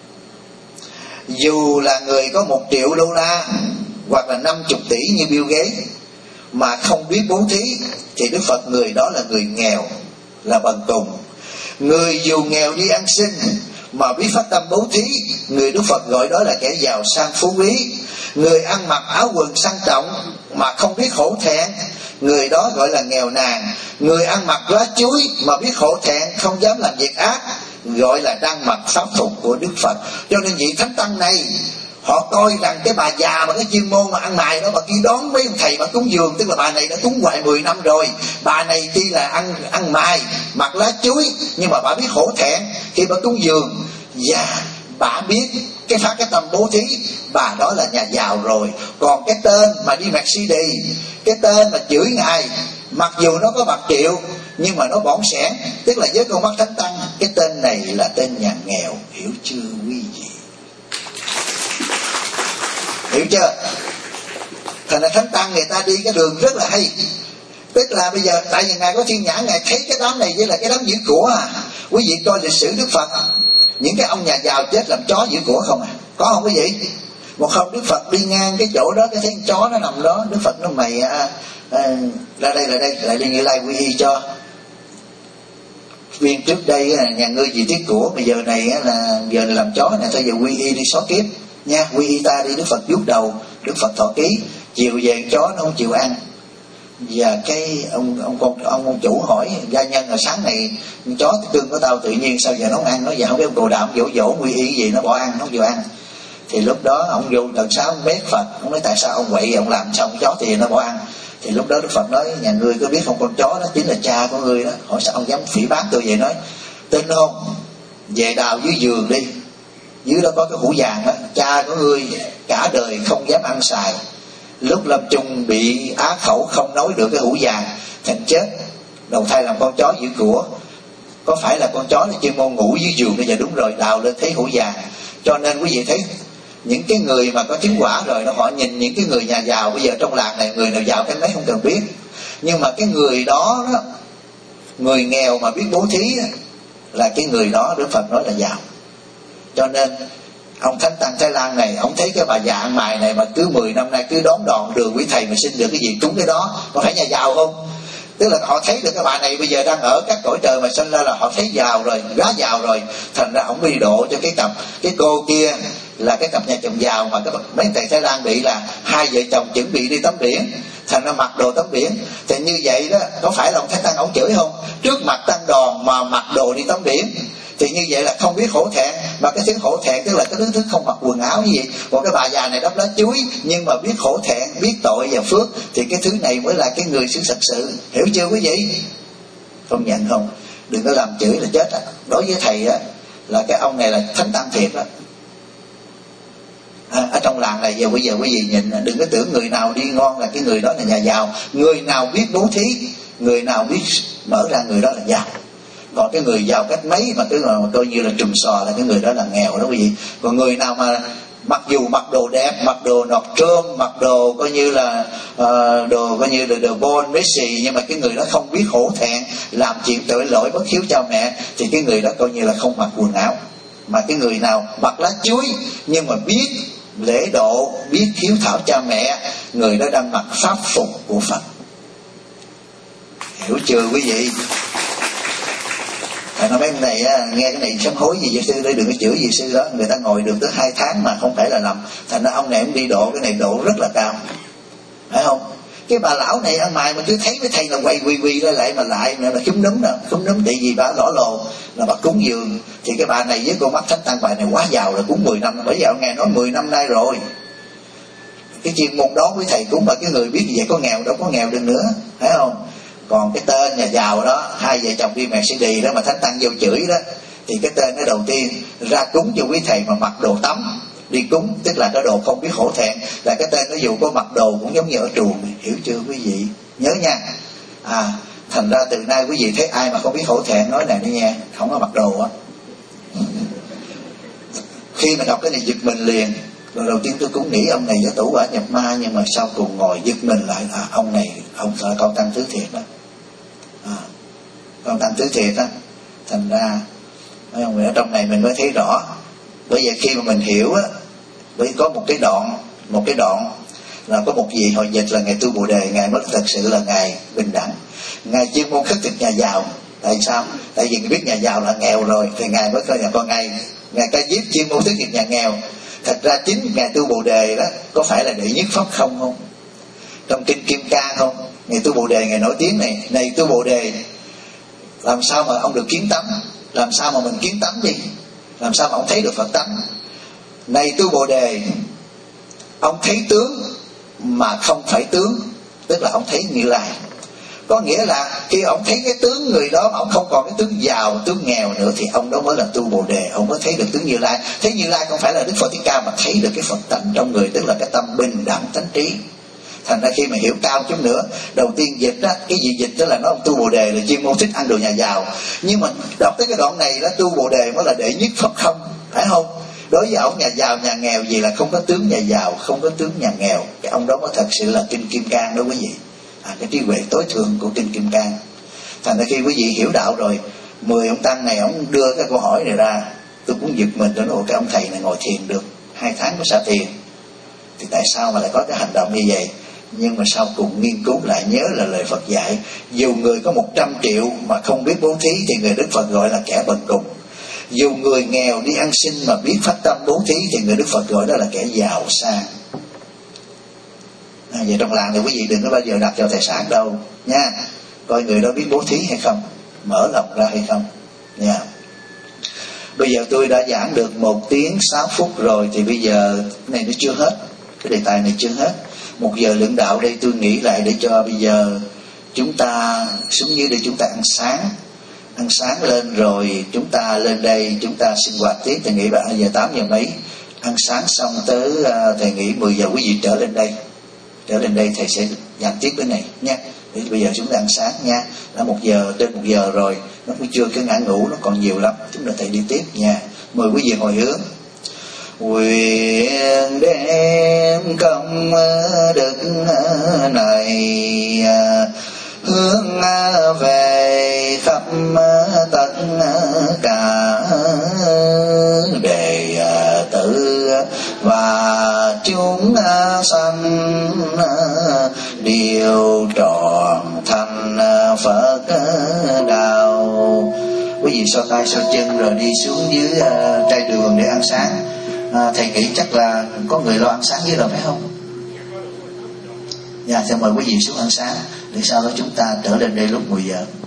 dù là người có một triệu đô la hoặc là năm chục tỷ như Bill Gates mà không biết bố thí, thì Đức Phật người đó là người nghèo, là bần cùng. Người dù nghèo đi ăn xin mà biết phát tâm bố thí, người Đức Phật gọi đó là kẻ giàu sang phú quý. Người ăn mặc áo quần sang trọng mà không biết hổ thẹn, người đó gọi là nghèo nàn. Người ăn mặc lá chuối mà biết hổ thẹn, không dám làm việc ác, gọi là đang mặc pháp phục của Đức Phật. Cho nên vị thánh tăng này họ coi rằng cái bà già mà cái chuyên môn mà ăn mài đó, bà kia đón mấy ông thầy bà cúng dường, tức là bà này đã cúng hoài mười năm rồi. Bà này tuy là ăn ăn mài, mặc lá chuối, nhưng mà bà biết hổ thẹn khi bà cúng dường, và bà biết cái phát cái tâm bố thí, bà đó là nhà giàu rồi. Còn cái tên mà đi Mercedes, cái tên mà chửi ngài, mặc dù nó có bạc triệu nhưng mà nó bỏng sẻn, tức là với con mắt thánh tăng, cái tên này là tên nhà nghèo. Hiểu chưa quý vị? Hiểu chưa? Thành ra thánh tăng người ta đi cái đường rất là hay. Tức là bây giờ tại vì ngài có thiên nhãn, ngài thấy cái đám này với là cái đám giữ của à. Quý vị coi lịch sử Đức Phật, những cái ông nhà giàu chết làm chó giữ của không à? Có không quý vị? Một hôm Đức Phật đi ngang cái chỗ đó, cái thấy con chó nó nằm đó, Đức Phật nó mày à, à, ra đây là đây lại đi Như Lai quy y cho viên. Trước đây nhà ngươi gì tiết của, bây giờ này là giờ làm chó này, thôi giờ quy y đi xóa kiếp nha, quy y ta đi. Đức Phật vuốt đầu, Đức Phật thọ ký. Chiều về chó nó không chịu ăn, và cái ông ông con ông, ông chủ hỏi gia nhân là sáng này chó cưng của tao tự nhiên sao giờ nó không ăn, nó giờ không biết ông cồ đạm dỗ dỗ quy y gì nó bỏ ăn, nó không chịu ăn. Thì lúc đó ông vô tận sáu ông bét Phật, ông nói tại sao ông quậy, ông làm xong chó thì nó bỏ ăn. Thì lúc đó Đức Phật nói nhà ngươi có biết không, con chó đó chính là cha của ngươi đó. Hỏi sao ông dám phỉ báng tôi vậy? Nói tin không, về đào dưới giường đi, dưới đó có cái hũ vàng đó, cha của ngươi cả đời không dám ăn xài, lúc lâm chung bị á khẩu không nói được cái hũ vàng thành chết, đầu thai làm con chó giữ của. Có phải là con chó nó chuyên môn ngủ dưới giường bây giờ? Đúng rồi, đào lên thấy hũ vàng. Cho nên quý vị thấy những cái người mà có chứng quả rồi, nó họ nhìn những cái người nhà giàu bây giờ trong làng này, người nào giàu cái mấy không cần biết, nhưng mà cái người đó, đó người nghèo mà biết bố thí đó, là cái người đó Đức Phật nói là giàu. Cho nên ông Thánh Tăng Thái Lan này, ông thấy cái bà già ăn mài này mà cứ mười năm nay cứ đón đòn đường quý thầy mà xin được cái gì cúng cái đó, có phải nhà giàu không? Tức là họ thấy được cái bà này bây giờ đang ở các cõi trời mà sinh ra là họ thấy giàu rồi, quá giàu rồi, thành ra ông đi độ cho cái cặp, cái cô kia là cái cặp nhà chồng giàu mà các mấy thầy Thái Lan bị là hai vợ chồng chuẩn bị đi tắm biển, thành ra mặc đồ tắm biển. Thì như vậy đó, có phải là ông Thánh Tăng ông chửi không? Trước mặt tăng đòn mà mặc đồ đi tắm biển, thì như vậy là không biết hổ thẹn. Mà cái thứ hổ thẹn tức là cái thứ thứ không mặc quần áo như vậy. Còn cái bà già này đắp lá chuối nhưng mà biết hổ thẹn, biết tội và phước, thì cái thứ này mới là cái người sự thật sự. Hiểu chưa quý vị? Công nhận không? Đừng có làm chửi là chết á. Đối với thầy á, là cái ông này là thánh tăng thiệt đó. À, ở trong làng này giờ bây giờ quý vị nhìn, đừng có tưởng người nào đi ngon là cái người đó là nhà giàu. Người nào biết bố thí, người nào biết mở ra, người đó là giàu. Còn cái người giàu cách mấy mà cái người mà coi như là trùm sò là cái người đó là nghèo đó quý vị. Còn người nào mà mặc dù mặc đồ đẹp, mặc đồ nọt trơm, mặc đồ coi như là uh, đồ coi như là đồ bon Messi, nhưng mà cái người đó không biết hổ thẹn, làm chuyện tội lỗi bất hiếu cha mẹ, thì cái người đó coi như là không mặc quần áo. Mà cái người nào mặc lá chuối nhưng mà biết lễ độ, biết hiếu thảo cha mẹ, người đó đang mặc pháp phục của Phật. Hiểu chưa quý vị? Thằng nói mấy ông này á, nghe cái này sám hối gì vậy sư, để đừng có chửi gì sư đó. Người ta ngồi được tới hai tháng mà không phải là làm. Thành ra ông này ông đi độ cái này độ rất là cao, phải không? Cái bà lão này ăn mày mà cứ thấy với thầy là quay quỳ quỳ lại lại mà lại nữa là khúm núm nè, khúm núm tại vì bà đỏ lồ là bà cúng dường. Thì cái bà này với con mắt Thánh Tăng bà này quá giàu rồi, cúng mười năm. Bởi giờ ông nghe nói mười năm nay rồi. Cái chuyên môn đó với thầy cúng, mà cái người biết vậy có nghèo đâu có nghèo được nữa, phải không? Còn cái tên nhà giàu đó, hai vợ chồng đi Mercedes đó mà Thánh Tăng vô chửi đó, thì cái tên nó đầu tiên ra cúng cho quý thầy mà mặc đồ tắm đi cúng, tức là cái đồ không biết hổ thẹn, là cái tên nó dù có mặc đồ cũng giống như ở chuồng. Hiểu chưa quý vị? Nhớ nha. À, thành ra từ nay quý vị thấy ai mà không biết hổ thẹn nói này đi nha, không có mặc đồ á. Khi mà đọc cái này giật mình liền. Rồi đầu tiên tôi cũng nghĩ ông này giả tủ quả nhập ma, nhưng mà sau cùng ngồi giật mình lại là ông này, ông là con tăng tứ thiệt đó. À, con tăng tứ thiệt đó. Thành ra ở trong này mình mới thấy rõ. Bởi vậy khi mà mình hiểu á, bởi có một cái đoạn, một cái đoạn là có một vị hồi dịch là ngày tu Bồ Đề, ngài mới thật sự là ngài bình đẳng. Ngài chuyên môn khất thực nhà giàu. Tại sao? Tại vì biết nhà giàu là nghèo rồi, thì ngài mới coi nhà con ngài Ngài Ca Diếp chuyên môn tứ nghiệp nhà nghèo. Thật ra chính Ngài tu Bồ Đề đó có phải là đệ nhất pháp không không? Trong kinh Kim Cang không? Ngài tu Bồ Đề Ngài nổi tiếng này, này tu Bồ Đề, làm sao mà ông được kiến tánh? Làm sao mà mình kiến tánh đi? Làm sao mà ông thấy được Phật tánh? Này tu Bồ Đề, ông thấy tướng mà không phải tướng, tức là ông thấy Như Lai. Có nghĩa là khi ông thấy cái tướng người đó, ông không còn cái tướng giàu, tướng nghèo nữa, thì ông đó mới là tu Bồ Đề. Ông mới thấy được tướng Như Lai. Thấy Như Lai không phải là Đức Phật Thích Ca, mà thấy được cái Phật tánh trong người, tức là cái tâm bình đẳng tánh trí. Thành ra khi mà hiểu cao chút nữa, đầu tiên dịch đó, cái gì dịch đó là nó ông tu Bồ Đề là chuyên môn thích ăn đồ nhà giàu. Nhưng mà đọc tới cái đoạn này đó, tu Bồ Đề mới là đệ nhất pháp không, phải không? Đối với ông nhà giàu nhà nghèo gì là không có tướng nhà giàu, không có tướng nhà nghèo. Cái ông đó mới thật sự là kinh Kim Cang đó quý vị. À, cái trí huệ tối thượng của kinh Kim Cang. Thành ra khi quý vị hiểu đạo rồi, mười ông tăng này ông đưa cái câu hỏi này ra, tôi cũng giật mình. Tôi nói cái ông thầy này ngồi thiền được hai tháng có xả thiền, thì tại sao mà lại có cái hành động như vậy? Nhưng mà sau cùng nghiên cứu lại nhớ là lời Phật dạy, dù người có một trăm triệu mà không biết bố thí thì người Đức Phật gọi là kẻ bần cùng. Dù người nghèo đi ăn xin mà biết phát tâm bố thí thì người Đức Phật gọi đó là kẻ giàu sang. À, vậy trong làng thì quý vị đừng có bao giờ đặt vào tài sản đâu nha. Coi người đó biết bố thí hay không, mở lòng ra hay không nha. Bây giờ tôi đã giảng được một tiếng sáu phút rồi, thì bây giờ cái này nó chưa hết, cái đề tài này chưa hết. Một giờ lượng đạo đây tôi nghĩ lại để cho bây giờ chúng ta xuống dưới để chúng ta ăn sáng. Ăn sáng lên rồi chúng ta lên đây chúng ta sinh hoạt tiếp. Thầy nghĩ bạn giờ tám giờ mấy. Ăn sáng xong tới uh, thầy nghĩ mười giờ quý vị trở lên đây. Trở lên đây thầy sẽ giảng tiếp cái này nha. Để bây giờ chúng ta ăn sáng nha. Đã một giờ, trên một giờ rồi, nó cũng chưa cái ngã ngủ, nó còn nhiều lắm. Chúng ta thầy đi tiếp nha. Mời quý vị hồi hướng. Nguyện đem công đức này hướng về khắp tất cả đệ tử và chúng sanh đều trọn thành Phật đạo. Quý vị so tay so chân rồi đi xuống dưới uh, trai đường để ăn sáng. uh, Thầy nghĩ chắc là có người lo ăn sáng dưới rồi phải không? Dạ, thì mời quý vị xuống ăn sáng để sau đó chúng ta trở lên đây lúc mười giờ.